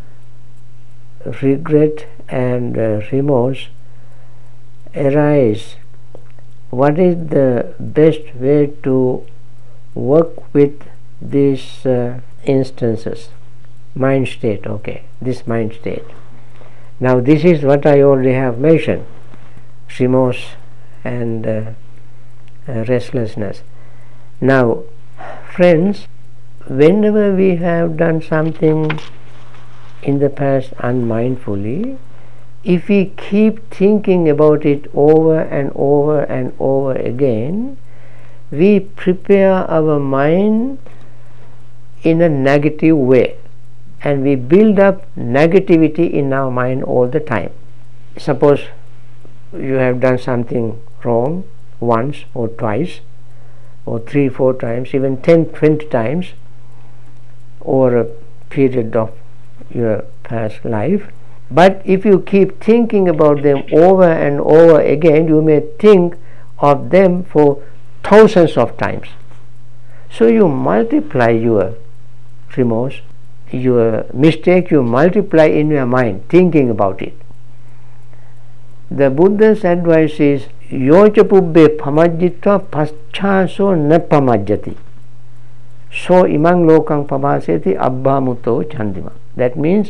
regret and remorse arise. What is the best way to work with these instances? Mind state, okay, this mind state. Now this is what I already have mentioned, remorse and restlessness. Now friends, whenever we have done something in the past unmindfully, if we keep thinking about it over and over and over again, we prepare our mind in a negative way, and we build up negativity in our mind all the time. Suppose you have done something wrong once or twice or 3-4 times, even 10-20 times over a period of your past life. But if you keep thinking about them over and over again, you may think of them for thousands of times. So you multiply your remorse, your mistake, you multiply in your mind thinking about it. The Buddha's advice is yocha pubbe pamajjitva paschaso na pamajjati so imang lokang pamaseti abbhamuto chandima. That means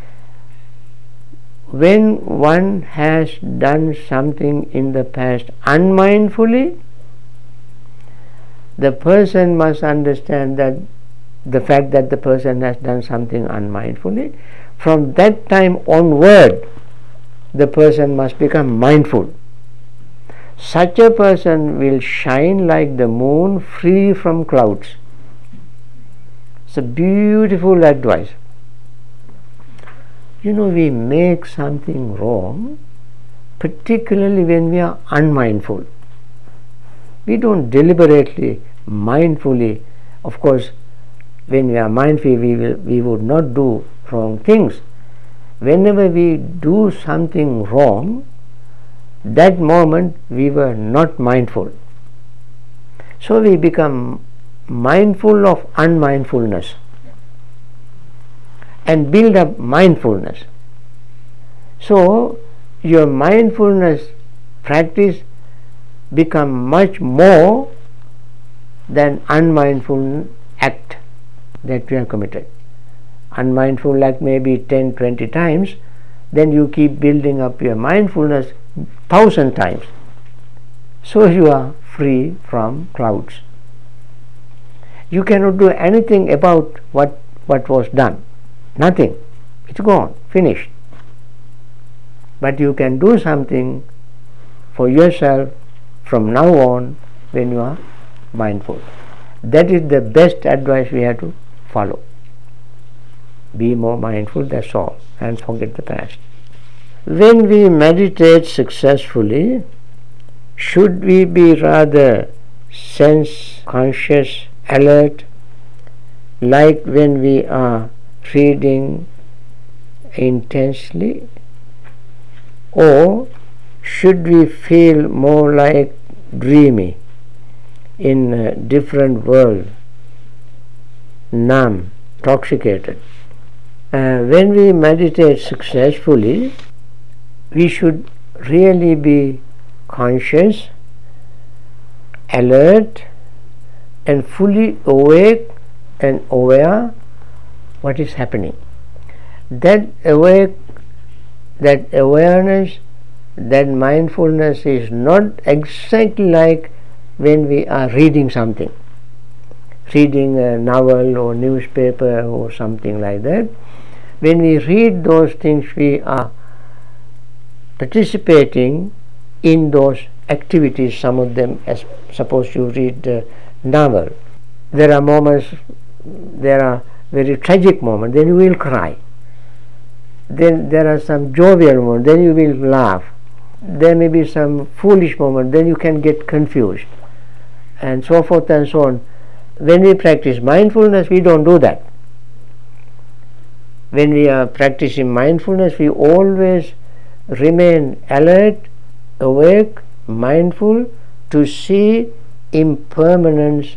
when one has done something in the past unmindfully, the person must understand that the fact that the person has done something unmindfully, from that time onward the person must become mindful. Such a person will shine like the moon, free from clouds. It's a beautiful advice. You know, we make something wrong, particularly when we are unmindful. We don't deliberately, mindfully. Of course, when we are mindful, we would not do wrong things. Whenever we do something wrong, that moment we were not mindful. So we become mindful of unmindfulness and build up mindfulness. So your mindfulness practice become much more than unmindful act that we have committed. Unmindful act maybe 10-20 times, then you keep building up your mindfulness 1,000 times. So you are free from clouds. You cannot do anything about what was done. Nothing. It's gone, finished. But you can do something for yourself from now on when you are mindful. That is the best advice we have to follow. Be more mindful, that's all, and forget the past. When we meditate successfully, should we be rather sense conscious, alert, like when we are reading intensely, or should we feel more like dreamy in a different world, numb, intoxicated? When we meditate successfully, we should really be conscious, alert, and fully awake and aware what is happening. That awareness, that mindfulness is not exactly like when we are reading something, reading a novel or newspaper or something like that. When we read those things, we are participating in those activities. Some of them, as suppose you read a novel, there are moments, there are very tragic moments, then you will cry. Then there are some jovial moments, then you will laugh. There may be some foolish moments, then you can get confused, and so forth and so on. When we practice mindfulness, we don't do that. When we are practicing mindfulness, we always remain alert, awake, mindful to see impermanence,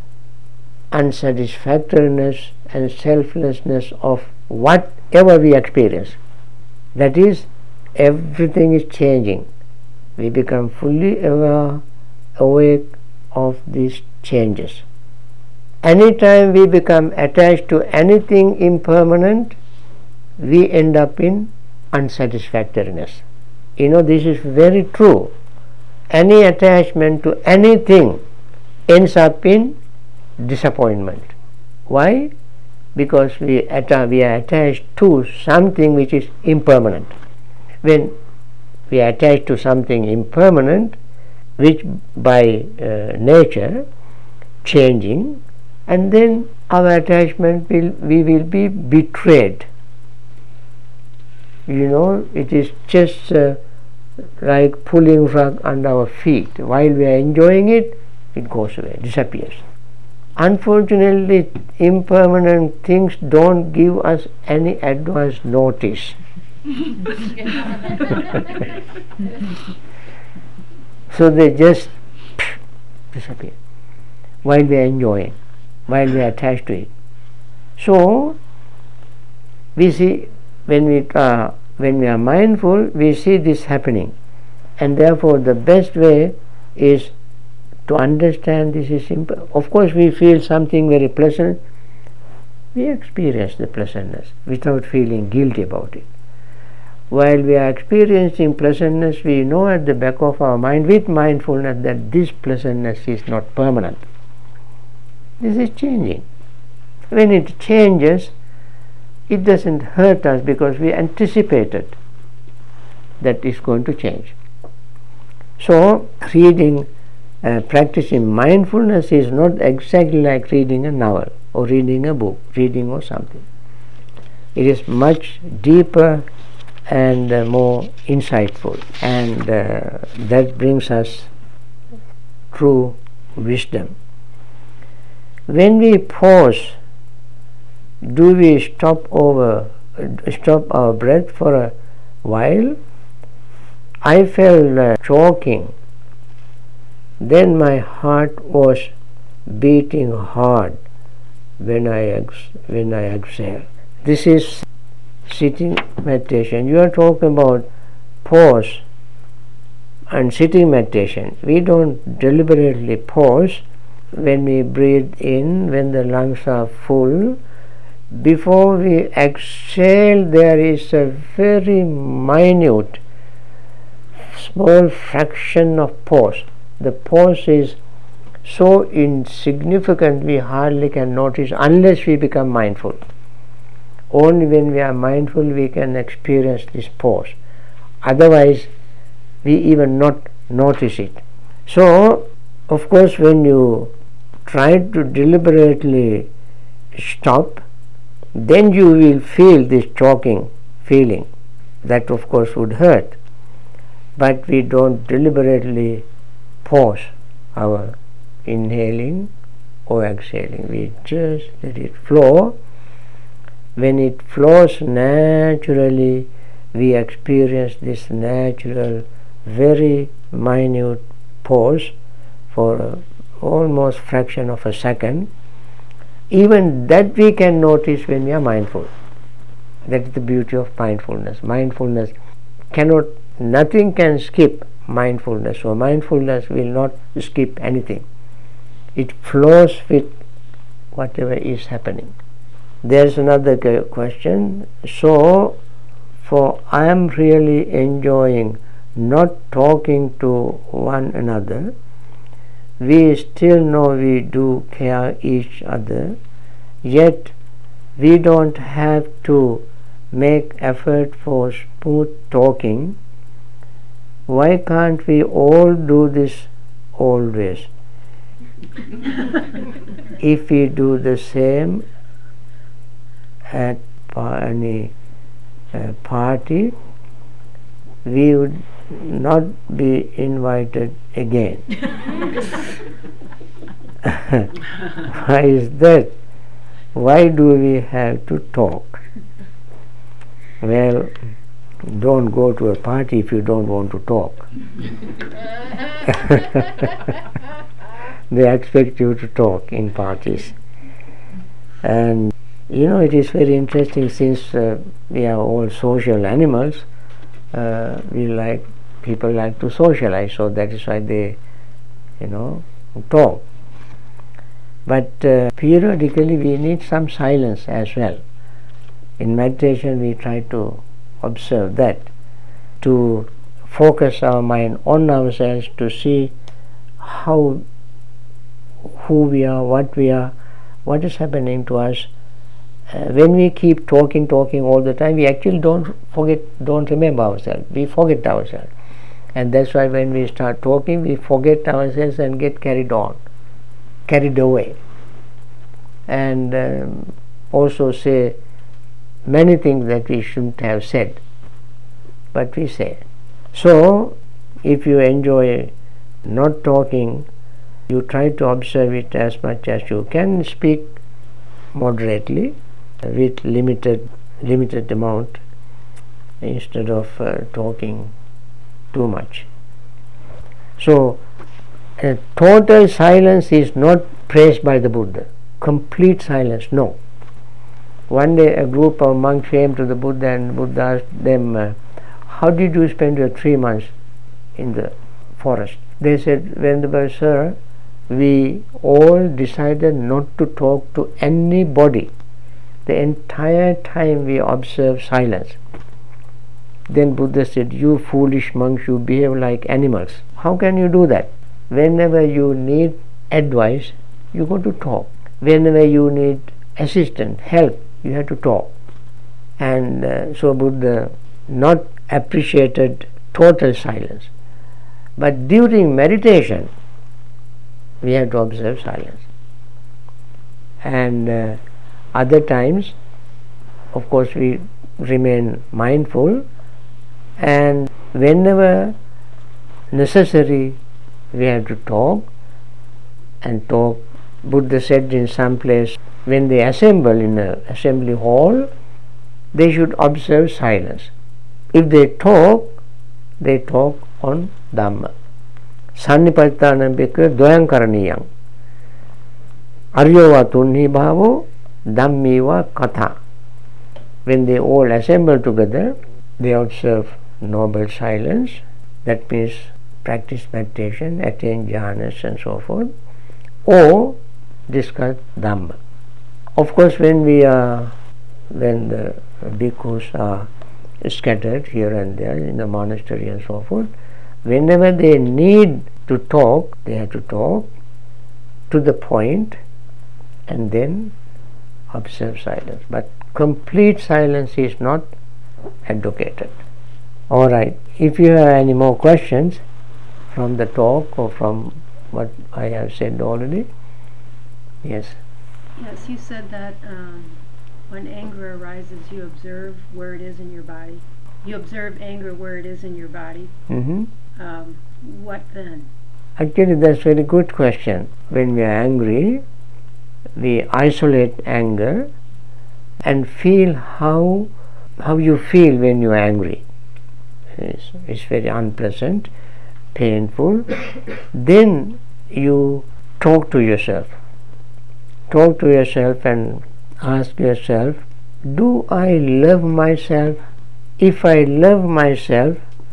unsatisfactoriness and selflessness of whatever we experience. That is, everything is changing. We become fully aware, awake of these changes. Anytime we become attached to anything impermanent, we end up in unsatisfactoriness. This is very true. Any attachment to anything ends up in disappointment. Why? Because we are attached to something which is impermanent. When we are attached to something impermanent, which by nature changing, and then our attachment we will be betrayed. It is just like pulling rug under our feet. While we are enjoying it, it goes away, disappears. Unfortunately, impermanent things don't give us any advance notice. So they just disappear while we are enjoying, while we are attached to it. So we see, when we are mindful, we see this happening, and therefore the best way is to understand this is simple. Of course, we feel something very pleasant, we experience the pleasantness without feeling guilty about it. While we are experiencing pleasantness, we know at the back of our mind with mindfulness that this pleasantness is not permanent. This is changing. When it changes, it doesn't hurt us because we anticipated that it's going to change. So practicing mindfulness is not exactly like reading a novel or reading a book, reading or something. It is much deeper and more insightful, and that brings us true wisdom. When we pause, do we stop our breath for a while? I felt choking. Then my heart was beating hard when I exhale. This is sitting meditation. You are talking about pause and sitting meditation. We don't deliberately pause when we breathe in, when the lungs are full. Before we exhale, there is a very minute, small fraction of pause. The pause is so insignificant we hardly can notice unless we become mindful. Only when we are mindful we can experience this pause. Otherwise, we even not notice it. So, of course, when you try to deliberately stop, then you will feel this choking feeling. That, of course, would hurt. But we don't deliberately pause our inhaling or exhaling. We just let it flow. When it flows naturally, we experience this natural, very minute pause for almost fraction of a second. Even that we can notice when we are mindful. That is the beauty of mindfulness. Mindfulness nothing can skip mindfulness. So mindfulness will not skip anything. It flows with whatever is happening. There's another question. So, for I am really enjoying not talking to one another. We still know we do care each other, yet we don't have to make effort for smooth talking. Why can't we all do this always? If we do the same at any party, we would not be invited again. Why is that? Why do we have to talk? Well, don't go to a party if you don't want to talk. They expect you to talk in parties. And it is very interesting, since we are all social animals. People like to socialize, so that is why they talk. But periodically we need some silence as well. In meditation we try to observe that, to focus our mind on ourselves, to see who we are, what is happening to us. When we keep talking all the time, we actually don't remember ourselves. We forget ourselves. And that's why when we start talking, we forget ourselves and get carried away. And also say many things that we shouldn't have said, but we say. So, if you enjoy not talking, you try to observe it as much as you can. Speak moderately, with limited amount, instead of talking too much. So total silence is not praised by the Buddha. Complete silence, no. One day a group of monks came to the Buddha, and Buddha asked them, how did you spend your 3 months in the forest? They said, Venerable Sir, we all decided not to talk to anybody. The entire time we observe silence. Then Buddha said, you foolish monks, you behave like animals. How can you do that? Whenever you need advice, you go to talk. Whenever you need assistance, help, you have to talk. And so Buddha not appreciated total silence. But during meditation, we have to observe silence. And other times, of course, we remain mindful, and whenever necessary, we have to talk. And talk, Buddha said in some place, when they assemble in an assembly hall, they should observe silence. If they talk on Dhamma. Sannipattanam bhikkhave dvayam karaniyam. Aryo va tunhi bhavo, dhammi va katha. When they all assemble together, they observe noble silence. That means practice meditation, attain jhanas and so forth, or discuss Dhamma. Of course, when the bhikkhus are scattered here and there in the monastery and so forth, whenever they need to talk, they have to talk to the point and then observe silence. But complete silence is not advocated. Alright, if you have any more questions from the talk or from what I have said already. Yes. Yes, you said that when anger arises, you observe where it is in your body. You observe anger where it is in your body. What then? Actually, that's a very good question. When we are angry, we isolate anger and feel how you feel when you are angry. It's very unpleasant, painful. Then you talk to yourself. Talk to yourself and ask yourself, do I love myself? If I love myself,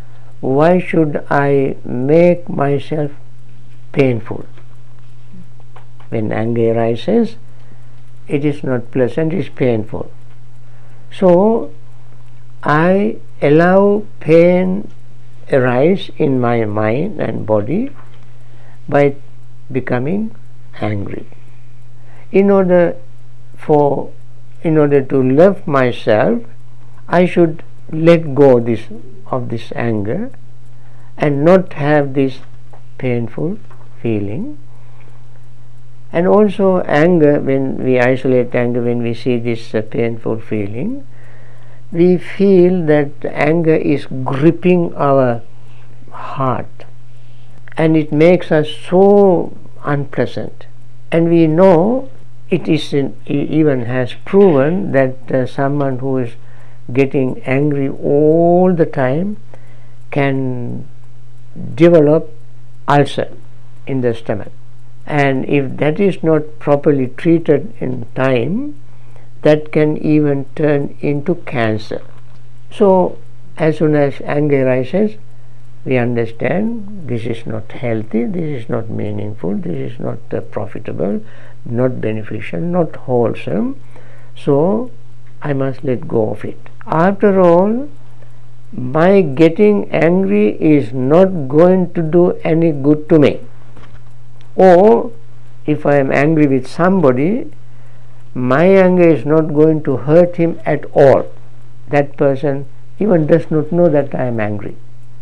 why should I make myself painful? When anger arises, it is not pleasant, it is painful. So I allow pain arise in my mind and body by becoming angry. In order to love myself, I should let go of this anger and not have this painful feeling. And also anger, when we isolate anger, when we see this painful feeling, we feel that anger is gripping our heart and it makes us so unpleasant. And we know it even has proven that someone who is getting angry all the time can develop ulcer in the stomach. And if that is not properly treated in time, that can even turn into cancer. So as soon as anger arises, we understand this is not healthy, this is not meaningful, this is not profitable, not beneficial, not wholesome, so I must let go of it. After all, my getting angry is not going to do any good to me. Or if I am angry with somebody, my anger is not going to hurt him at all. That person even does not know that I am angry.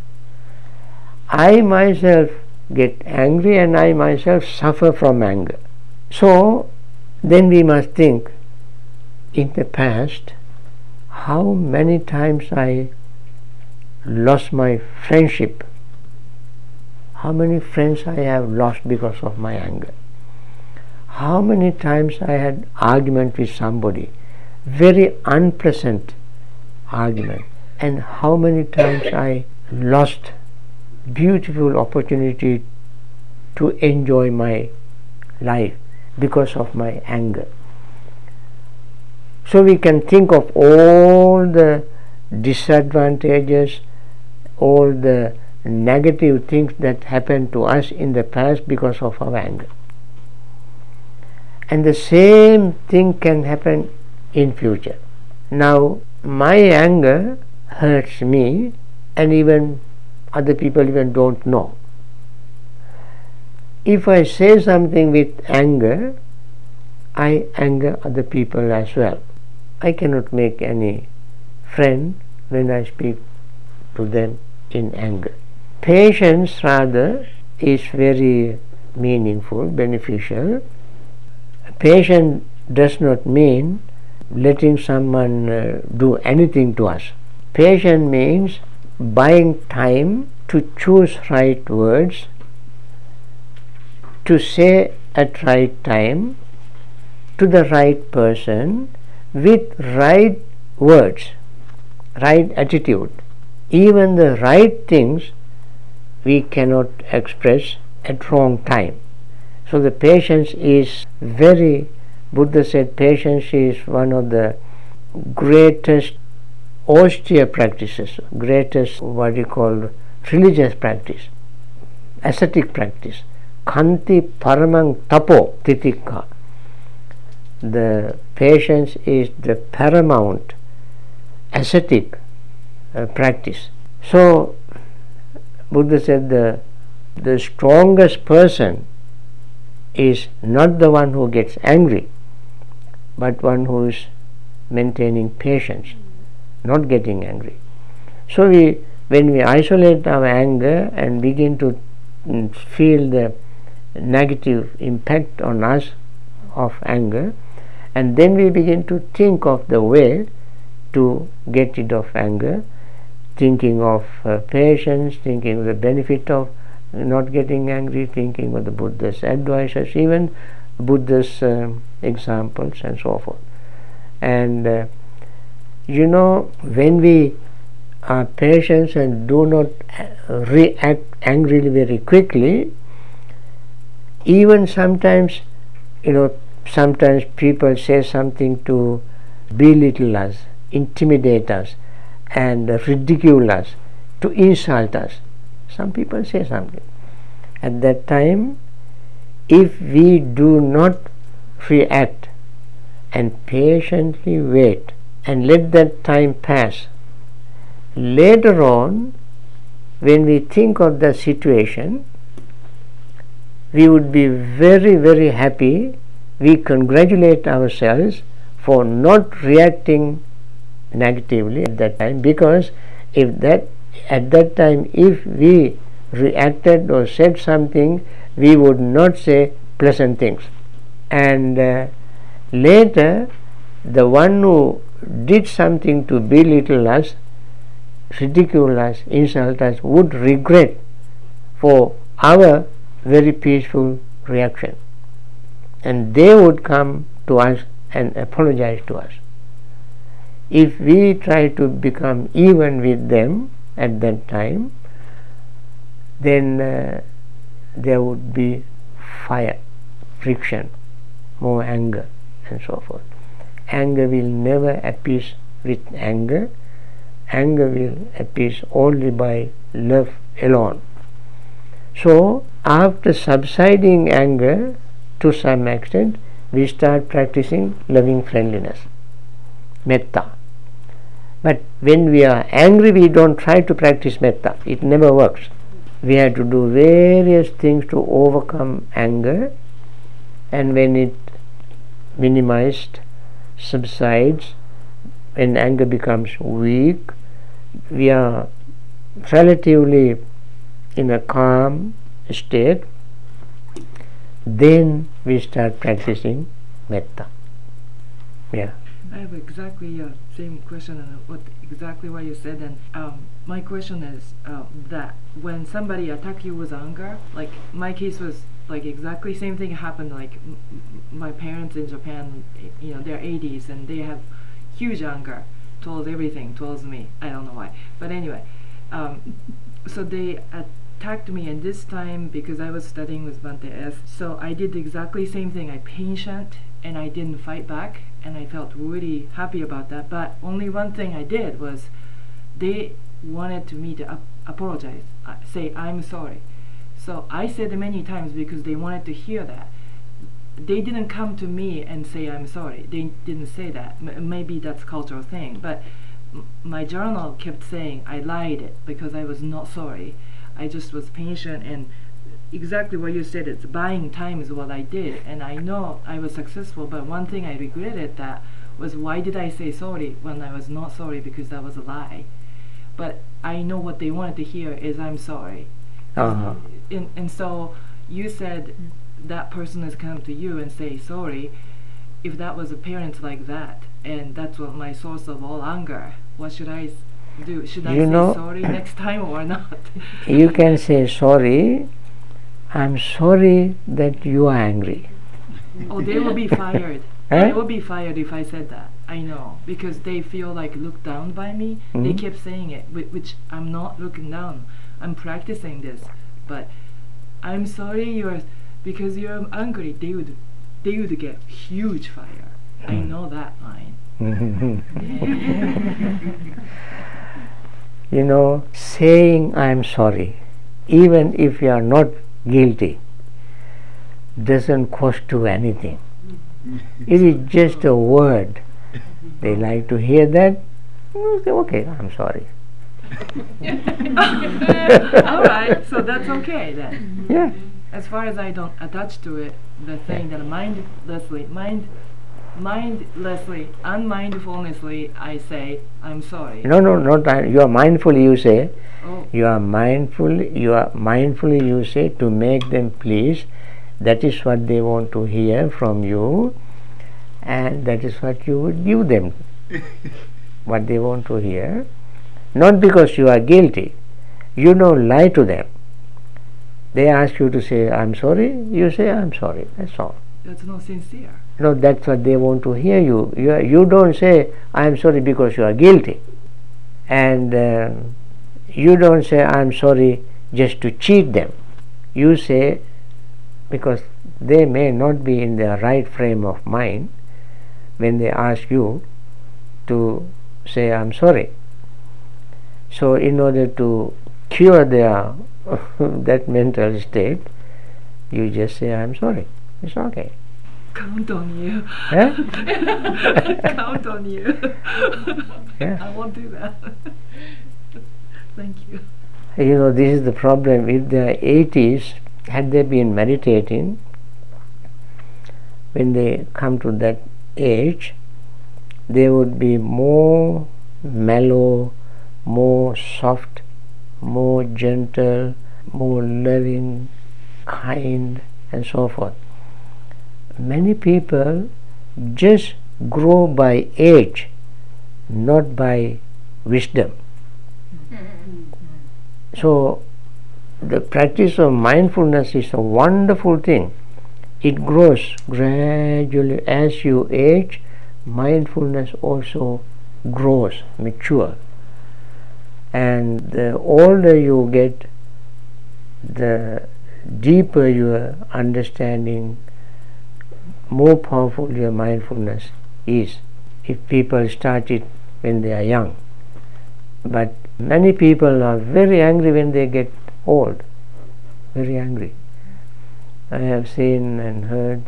I myself get angry and I myself suffer from anger. So then we must think, in the past, how many times I lost my friendship, how many friends I have lost because of my anger, how many times I had argument with somebody, very unpleasant argument, and how many times I lost beautiful opportunity to enjoy my life because of my anger. So we can think of all the disadvantages, all the negative things that happened to us in the past because of our anger. And the same thing can happen in future. Now my anger hurts me, and even other people even don't know. If I say something with anger, I anger other people as well. I cannot make any friend when I speak to them in anger. Patience rather is very meaningful, beneficial. Patience does not mean letting someone do anything to us. Patience means buying time to choose right words, to say at right time, to the right person, with right words, right attitude. Even the right things we cannot express at wrong time. So the patience is very, Buddha said patience is one of the greatest austere practices, greatest religious practice, ascetic practice. Khanti paramang tapo titikka. The patience is the paramount ascetic practice. So Buddha said the strongest person is not the one who gets angry, but one who is maintaining patience, not getting angry. So when we isolate our anger and begin to feel the negative impact on us of anger, and then we begin to think of the way to get rid of anger, thinking of patience, thinking of the benefit of not getting angry, thinking of the Buddha's advices, even Buddha's examples and so forth. And when we are patient and do not react angrily very quickly, even sometimes people say something to belittle us, intimidate us, and ridicule us, to insult us. Some people say something. At that time, if we do not react and patiently wait and let that time pass, later on, when we think of the situation, we would be very, very happy. We congratulate ourselves for not reacting negatively at that time, because at that time, if we reacted or said something, we would not say pleasant things. And later, the one who did something to belittle us, ridicule us, insult us, would regret for our very peaceful reaction, and they would come to us and apologize to us. If we try to become even with them at that time, then there would be fire, friction, more anger, and so forth. Anger will never appease with anger. Anger will appease only by love alone. So, after subsiding anger to some extent, we start practicing loving friendliness, metta. But when we are angry, we don't try to practice metta. It never works. We have to do various things to overcome anger, and when it minimized, subsides, when anger becomes weak, we are relatively in a calm state, then we start practicing metta. Yeah. I have exactly same question on exactly what you said, and my question is that when somebody attack you with anger, like my case was like exactly same thing happened. Like my parents in Japan, they're 80s and they have huge anger towards everything, towards me. I don't know why, but anyway, so they attacked me, and this time because I was studying with Bhante S, so I did exactly same thing. I patient and I didn't fight back, and I felt really happy about that. But only one thing I did was they wanted me to apologize, say I'm sorry. So I said many times because they wanted to hear that. They didn't come to me and say I'm sorry. They didn't say that. Maybe that's cultural thing, but my journal kept saying I lied it because I was not sorry. I just was patient, and exactly what you said, it's buying time is what I did, and I know I was successful, but one thing I regretted that was, why did I say sorry when I was not sorry, because that was a lie. But I know what they wanted to hear is I'm sorry. Uh-huh. And so you said that person has come to you and say sorry. If that was a parent like that, and that's what my source of all anger, what should I do? Should I say sorry next time or not? You can say sorry. I'm sorry that you are angry. Oh, they will be fired. I will be fired if I said that. I know, because they feel like looked down by me. They kept saying it, which I'm not looking down. I'm practicing this, but I'm sorry because you're angry. They would get huge fire. I know that line. Saying I'm sorry, even if you are not guilty, doesn't cost you anything. It is just a word. They like to hear that. You say, okay, I'm sorry. Alright, so that's okay then. Yeah. As far as I don't attach to it, the thing that mindlessly, unmindfulnessly, I say, I'm sorry. No, not you are mindful, you say. Oh. You are mindfully, you say, to make them please. That is what they want to hear from you, and that is what you would give them. What they want to hear. Not because you are guilty. You don't lie to them. They ask you to say, I'm sorry, you say, I'm sorry. That's all. That's not sincere. No, that's what they want to hear you. You don't say, I'm sorry because you are guilty. And you don't say, I'm sorry just to cheat them. You say, because they may not be in their right frame of mind when they ask you to say, I'm sorry. So in order to cure their that mental state, you just say, I'm sorry, it's okay. Count on you. Yeah? Count on you. Yeah. I won't do that. Thank you. You know, this is the problem. If they are 80s, had they been meditating, when they come to that age, they would be more mellow, more soft, more gentle, more loving, kind, and so forth. Many people just grow by age, not by wisdom. So the practice of mindfulness is a wonderful thing. It grows gradually as you age. Mindfulness also grows, mature, and the older you get, the deeper your understanding, more powerful your mindfulness is, if people start it when they are young. But many people are very angry when they get old, very angry. I have seen and heard,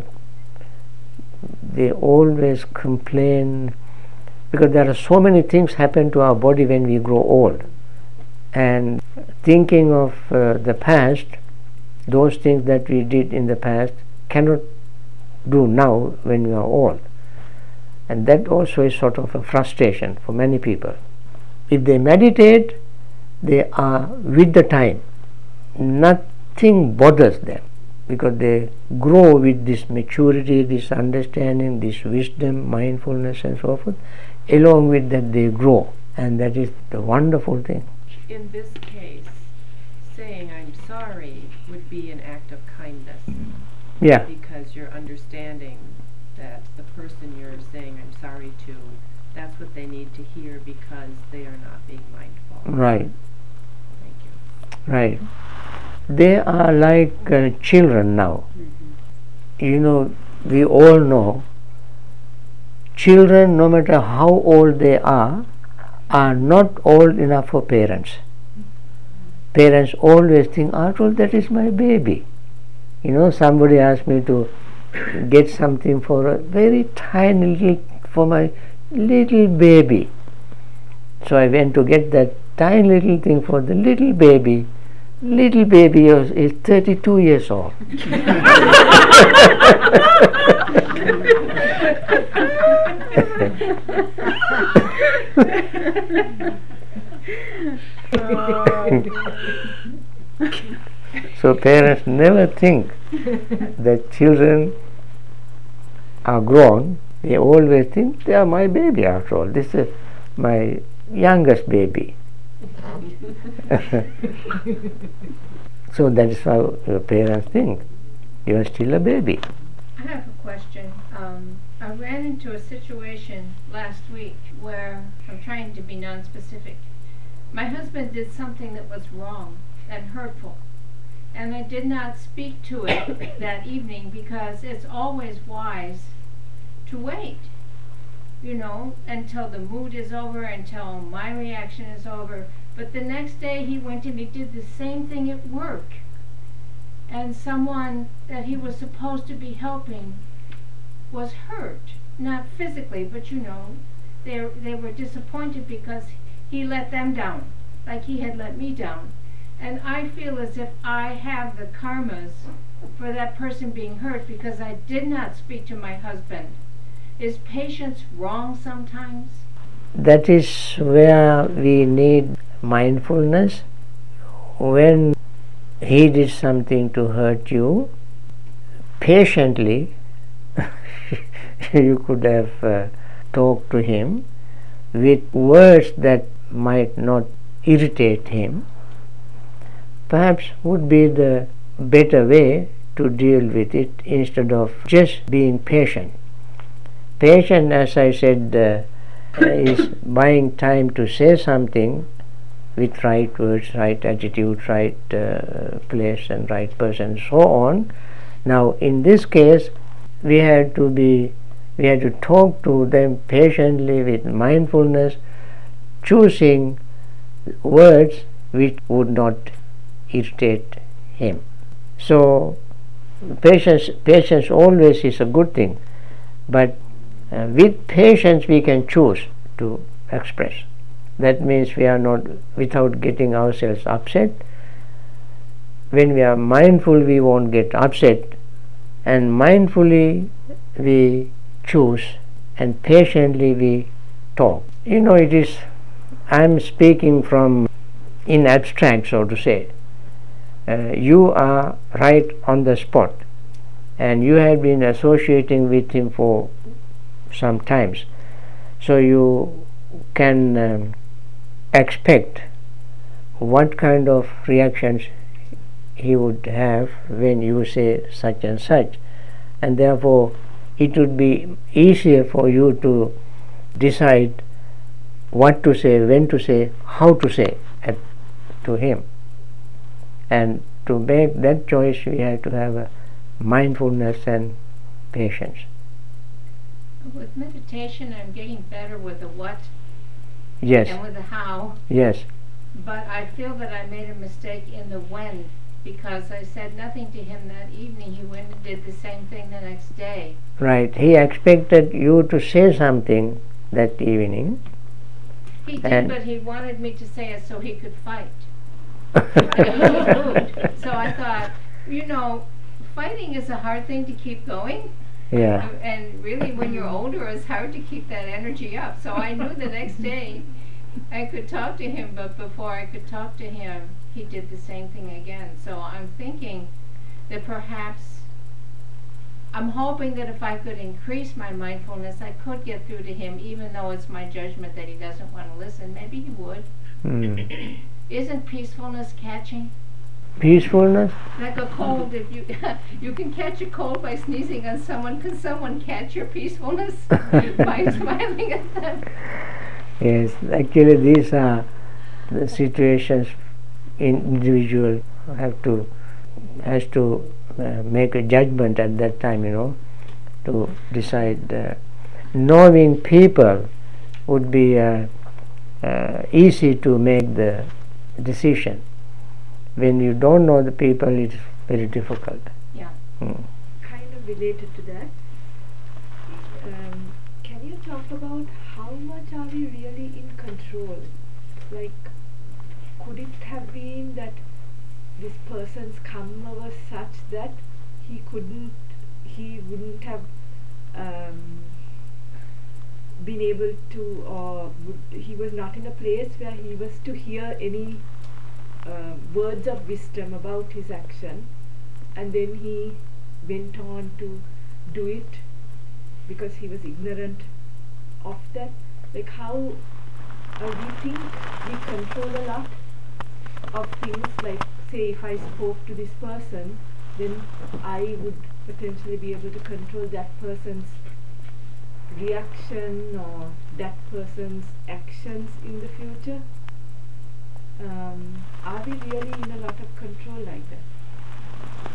they always complain, because there are so many things happen to our body when we grow old, and thinking of the past, those things that we did in the past cannot do now when we are old, and that also is sort of a frustration for many people. If they meditate, they are with the time, nothing bothers them, because they grow with this maturity, this understanding, this wisdom, mindfulness, and so forth. Along with that they grow, and that is the wonderful thing. In this case, saying I'm sorry would be an act of kindness. Yeah. Because you're understanding that the person you're saying I'm sorry to, that's what they need to hear because they are not being mindful. Right. Thank you. Right. They are like children now. We all know children, no matter how old they are not old enough for parents. Parents always think, after all, that is my baby. Somebody asked me to get something for a very tiny for my little baby. So I went to get that tiny little thing for the little baby. Little baby is 32 years old. So parents never think that children are grown. They always think they are my baby after all. This is my youngest baby. So that is how your parents think. You are still a baby. I have a question. I ran into a situation last week where I'm trying to be non-specific. My husband did something that was wrong and hurtful, and I did not speak to it that evening because it's always wise to wait, until the mood is over, until my reaction is over. But the next day he went and he did the same thing at work, and someone that he was supposed to be helping was hurt, not physically, but they were disappointed because he let them down, like he had let me down. And I feel as if I have the karmas for that person being hurt because I did not speak to my husband. Is patience wrong sometimes? That is where we need mindfulness. When he did something to hurt you, patiently you could have talked to him with words that might not irritate him. Perhaps would be the better way to deal with it instead of just being patient. Patient, as I said, is buying time to say something with right words, right attitude, right place and right person, so on. Now in this case we had to talk to them patiently with mindfulness, choosing words which would not irritate him. So patience always is a good thing, but with patience we can choose to express. That means we are not, without getting ourselves upset. When we are mindful, we won't get upset, and mindfully we choose, and patiently we talk. It is, I am speaking from in abstract, so to say. You are right on the spot, and you have been associating with him for some times, so you can expect what kind of reactions he would have when you say such and such, and therefore it would be easier for you to decide what to say, when to say, how to say to him. And to make that choice, we have to have a mindfulness and patience. With meditation, I'm getting better with the what Yes. and with the how. Yes. But I feel that I made a mistake in the when, because I said nothing to him that evening. He went and did the same thing the next day. Right. He expected you to say something that evening. He did, but he wanted me to say it so he could fight. So I thought, fighting is a hard thing to keep going. Yeah. And really, when you're older, it's hard to keep that energy up. So I knew the next day I could talk to him, but before I could talk to him, he did the same thing again. So I'm thinking that perhaps, I'm hoping that if I could increase my mindfulness, I could get through to him, even though it's my judgment that he doesn't want to listen. Maybe he would. Isn't peacefulness catching? Peacefulness? Like a cold, if you can catch a cold by sneezing on someone, can someone catch your peacefulness by smiling at them? Yes, actually these are the situations individual has to make a judgment at that time, to decide. Knowing people would be easy to make the decision. When you don't know the people, it's very difficult. Yeah. Kind of related to that, can you talk about how much are we really in control? Like, could it have been that this person's karma was such that he wouldn't have been able to, or he was not in a place where he was to hear any words of wisdom about his action, and then he went on to do it because he was ignorant of that? Like, how we think we control a lot of things. Like, say, if I spoke to this person, then I would potentially be able to control that person's reaction or that person's actions in the future. Are we really in a lot of control like that?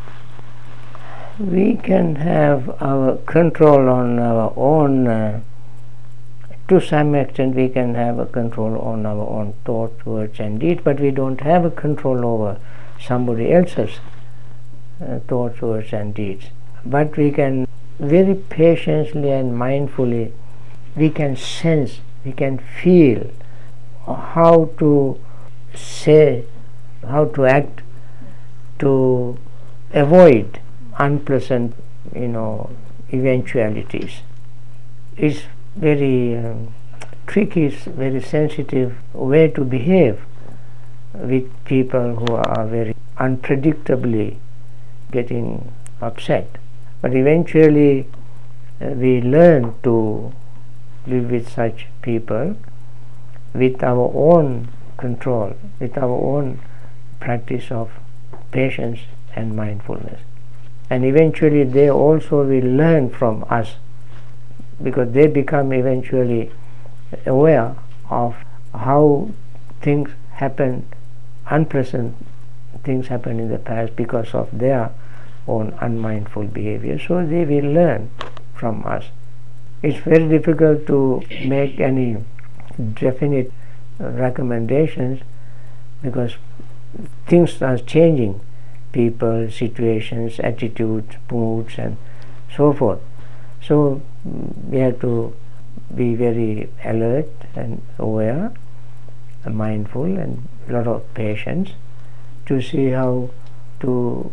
We can have our control on our own, to some extent we can have a control on our own thoughts, words and deeds, but we don't have a control over somebody else's thoughts, words and deeds. But we can very patiently and mindfully, we can sense, we can feel how to say, how to act to avoid unpleasant, eventualities. It's very tricky, it's very sensitive way to behave with people who are very unpredictably getting upset. But eventually we learn to live with such people with our own control, with our own practice of patience and mindfulness. And eventually they also will learn from us, because they become eventually aware of how things happen, unpleasant things happen in the past because of their own unmindful behavior. So they will learn from us. It's very difficult to make any definite recommendations, because things are changing, people, situations, attitudes, moods, and so forth. So we have to be very alert and aware, mindful, and a lot of patience to see how to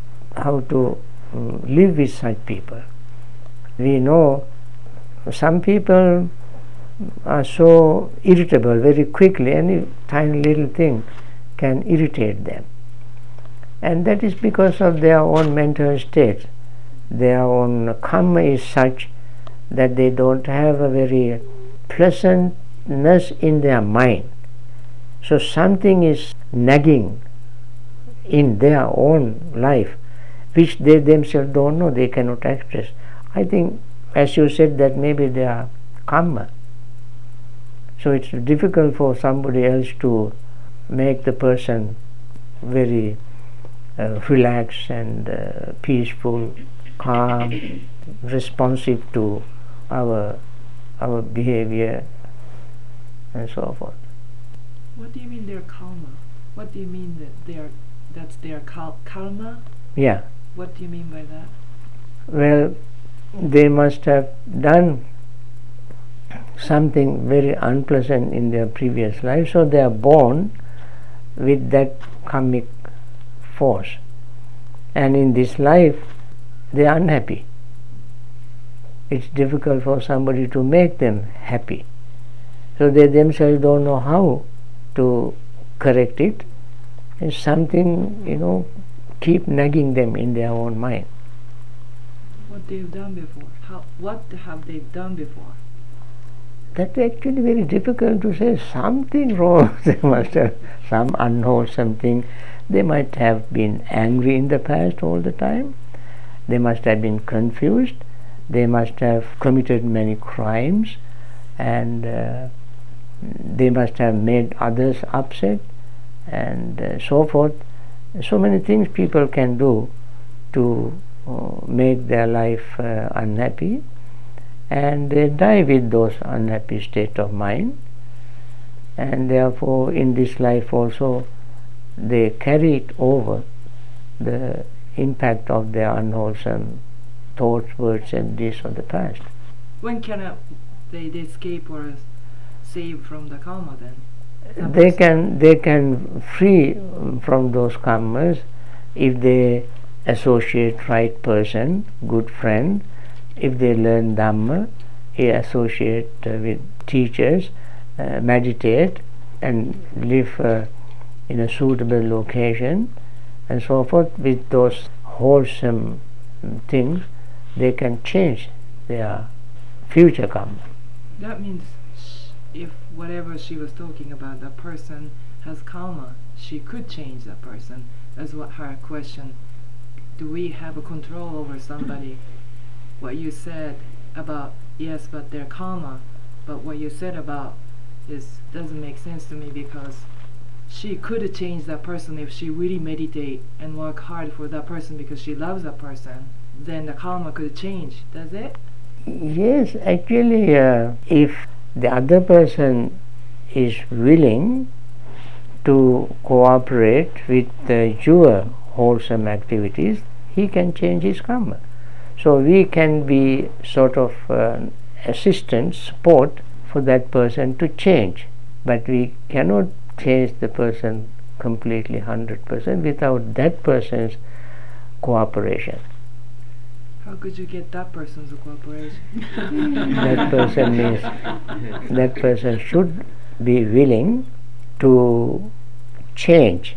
live with such people. We know some people are so irritable very quickly. Any tiny little thing can irritate them, and that is because of their own mental state. Their own karma is such that they don't have a very pleasantness in their mind. So something is nagging in their own life which they themselves don't know, they cannot express. I think, as you said, that maybe they are karma. So it's difficult for somebody else to make the person very relaxed and peaceful, calm, responsive to our behavior and so forth. What do you mean they're karma? What do you mean that that's their karma? Yeah. What do you mean by that? Well, they must have done something very unpleasant in their previous life, so they are born with that karmic force, and in this life they are unhappy. It's difficult for somebody to make them happy, so they themselves don't know how to correct it, and something keep nagging them in their own mind. What they've done before? What have they done before? That's actually very difficult to say. Something wrong. They must have some unwholesome thing. They might have been angry in the past all the time. They must have been confused. They must have committed many crimes, and they must have made others upset, and so forth. So many things people can do to make their life unhappy, and they die with those unhappy state of mind, and therefore in this life also they carry it over, the impact of their unwholesome thoughts, words, and deeds of the past. When can they escape or save from the karma then? They can free from those karmas if they associate right person, good friend, if they learn Dhamma, associate with teachers, meditate, and live in a suitable location, and so forth. With those wholesome things, they can change their future karma. That means if whatever she was talking about, the person has karma, she could change that person. That's what her question. Do we have a control over somebody? What you said about, yes, but their karma, but what you said about doesn't make sense to me, because she could have changed that person if she really meditate and work hard for that person because she loves that person. Then the karma could change, does it? Yes, actually, if the other person is willing to cooperate with your wholesome activities, he can change his karma. So we can be sort of assistance, support for that person to change, but we cannot change the person completely 100% without that person's cooperation. How could you get that person's cooperation? That person means that person should be willing to change,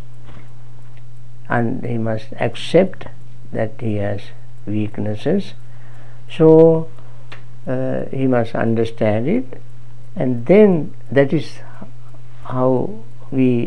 and he must accept that he has weaknesses, so he must understand it, and then that is how he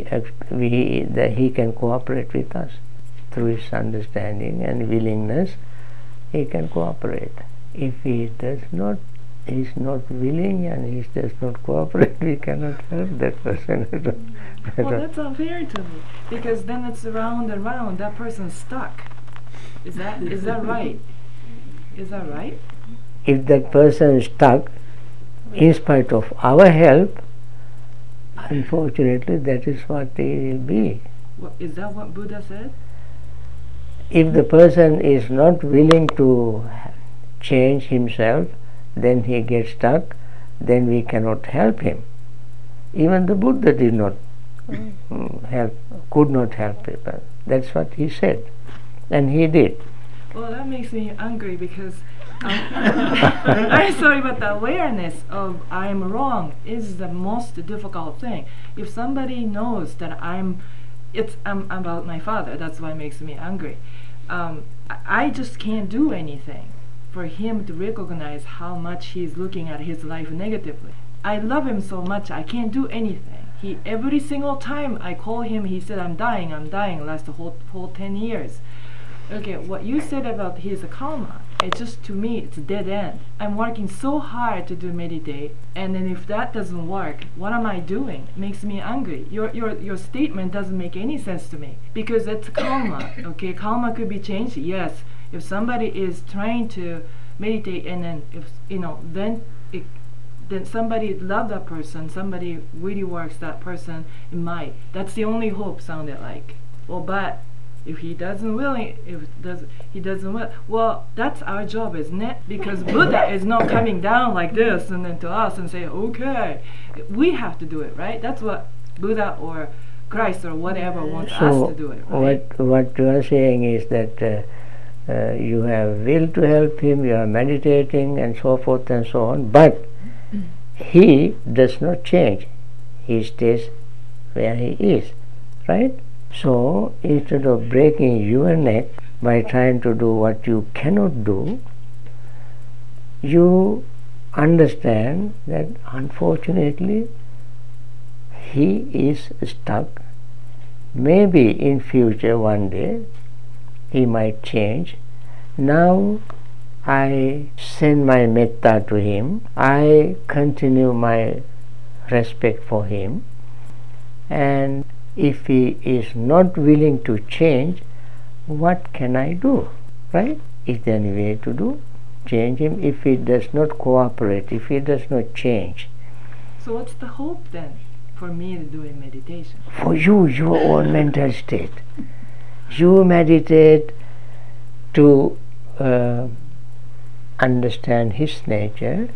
can cooperate with us. Through his understanding and willingness, he can cooperate. If he is not willing and he does not cooperate, we cannot help that person. Well, that's unfair to me, because then it's round and round. That person's stuck. Is that right? Is that right? If that person is stuck, in spite of our help, unfortunately, that is what he will be. Is that what Buddha said? If the person is not willing to change himself, then he gets stuck, then we cannot help him. Even the Buddha did not could not help people. That's what he said, and he did. Well, that makes me angry because I'm sorry, but the awareness of I'm wrong is the most difficult thing. If somebody knows that I'm about my father, that's why it makes me angry. I just can't do anything for him to recognize how much he's looking at his life negatively. I love him so much, I can't do anything. Every single time I call him, he said, I'm dying, last the whole 10 years. Okay, what you said about his karma, it's just, to me, it's a dead end. I'm working so hard to do meditate, and then if that doesn't work, what am I doing? It makes me angry. Your statement doesn't make any sense to me, because it's karma. Okay, karma could be changed, yes. If somebody is trying to meditate, and then then somebody love that person, somebody really works that person, it might. That's the only hope, sounded like. Well, but if he doesn't well, that's our job, isn't it? Because Buddha is not coming down like this and then to us and say, okay, we have to do it, right? That's what Buddha or Christ or whatever wants us to do it, right? What you are saying is that you have will to help him, you are meditating and so forth and so on, but he does not change. He stays where he is, right? So instead of breaking your neck by trying to do what you cannot do, you understand that unfortunately he is stuck. Maybe in future one day he might change. Now I send my metta to him, I continue my respect for him, and if he is not willing to change, what can I do, right? Is there any way to do? Change him if he does not cooperate, if he does not change. So what's the hope then for me to do in meditation? For you, your own mental state. You meditate to understand his nature.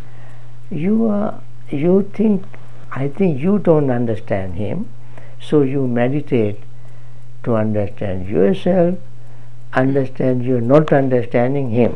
I think you don't understand him, so you meditate to understand yourself, understand you're not understanding him.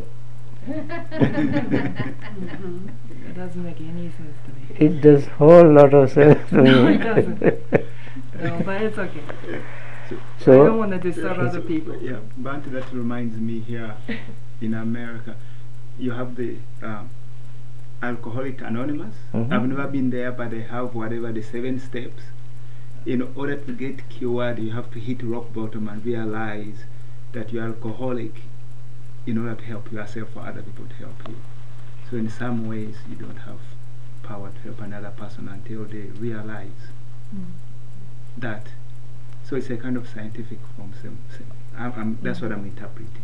It doesn't make any sense to me. It does whole lot of sense to me. No, it doesn't. No, but it's okay. So I don't want to disturb other people. Yeah, Bhante, that reminds me here in America, you have the Alcoholic Anonymous. I've never been there, but they have whatever the 7 steps. In order to get cured, you have to hit rock bottom and realize that you're alcoholic in order to help yourself or other people to help you. So in some ways, you don't have power to help another person until they realize that. So it's a kind of scientific form. That's what I'm interpreting.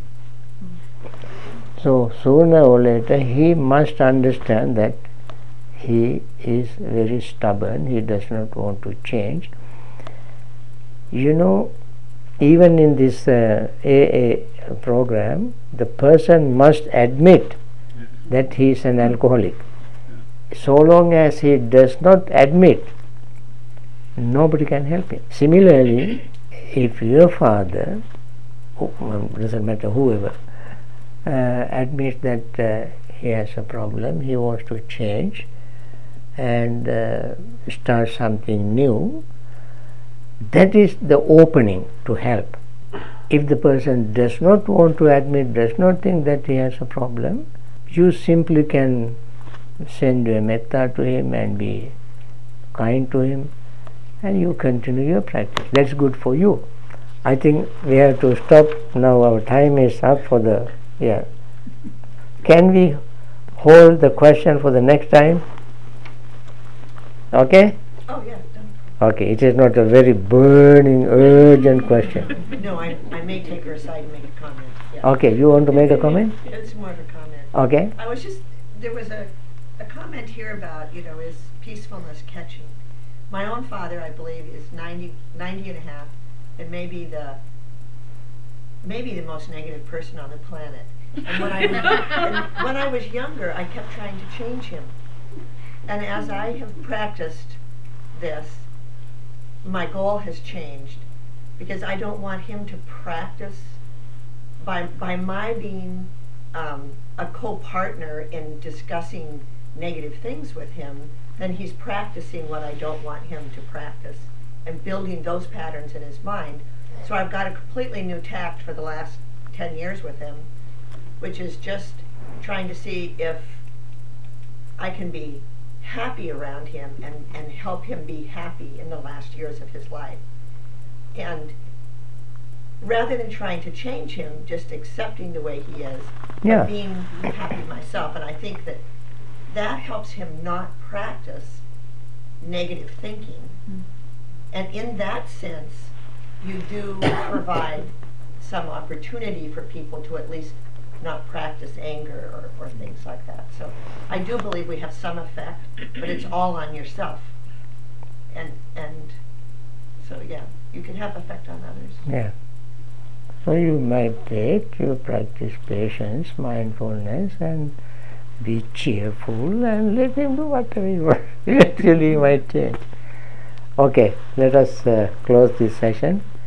So sooner or later he must understand that he is very stubborn, he does not want to change. You know, even in this AA program, the person must admit that he is an alcoholic. So long as he does not admit, nobody can help him. Similarly, if your father, doesn't matter whoever, admits that he has a problem, he wants to change and start something new, that is the opening to help. If the person does not want to admit, does not think that he has a problem, you simply can send a metta to him and be kind to him, and you continue your practice. That's good for you. I think we have to stop now. Our time is up for the Can we hold the question for the next time? Okay? Oh, yeah. Okay, it is not a very burning, urgent question. No, I may take her aside and make a comment. Yeah. Okay, you want to make a comment? It's more of a comment. Okay. There was a comment here about, is peacefulness catching? My own father, I believe, is 90 and a half, and maybe the most negative person on the planet. And when I was younger, I kept trying to change him. And as I have practiced this, my goal has changed, because I don't want him to practice by my being a co-partner in discussing negative things with him. Then he's practicing what I don't want him to practice and building those patterns in his mind. So I've got a completely new tact for the last 10 years with him, which is just trying to see if I can be happy around him and help him be happy in the last years of his life. And rather than trying to change him, just accepting the way he is, Yeah. and being happy myself. And I think that helps him not practice negative thinking. And in that sense, you do provide some opportunity for people to at least not practice anger or things like that. So I do believe we have some effect, but it's all on yourself. And so yeah, you can have effect on others. Yeah. So you meditate, you practice patience, mindfulness, and be cheerful, and let him do whatever he wants. Eventually he might change. Okay, let us close this session.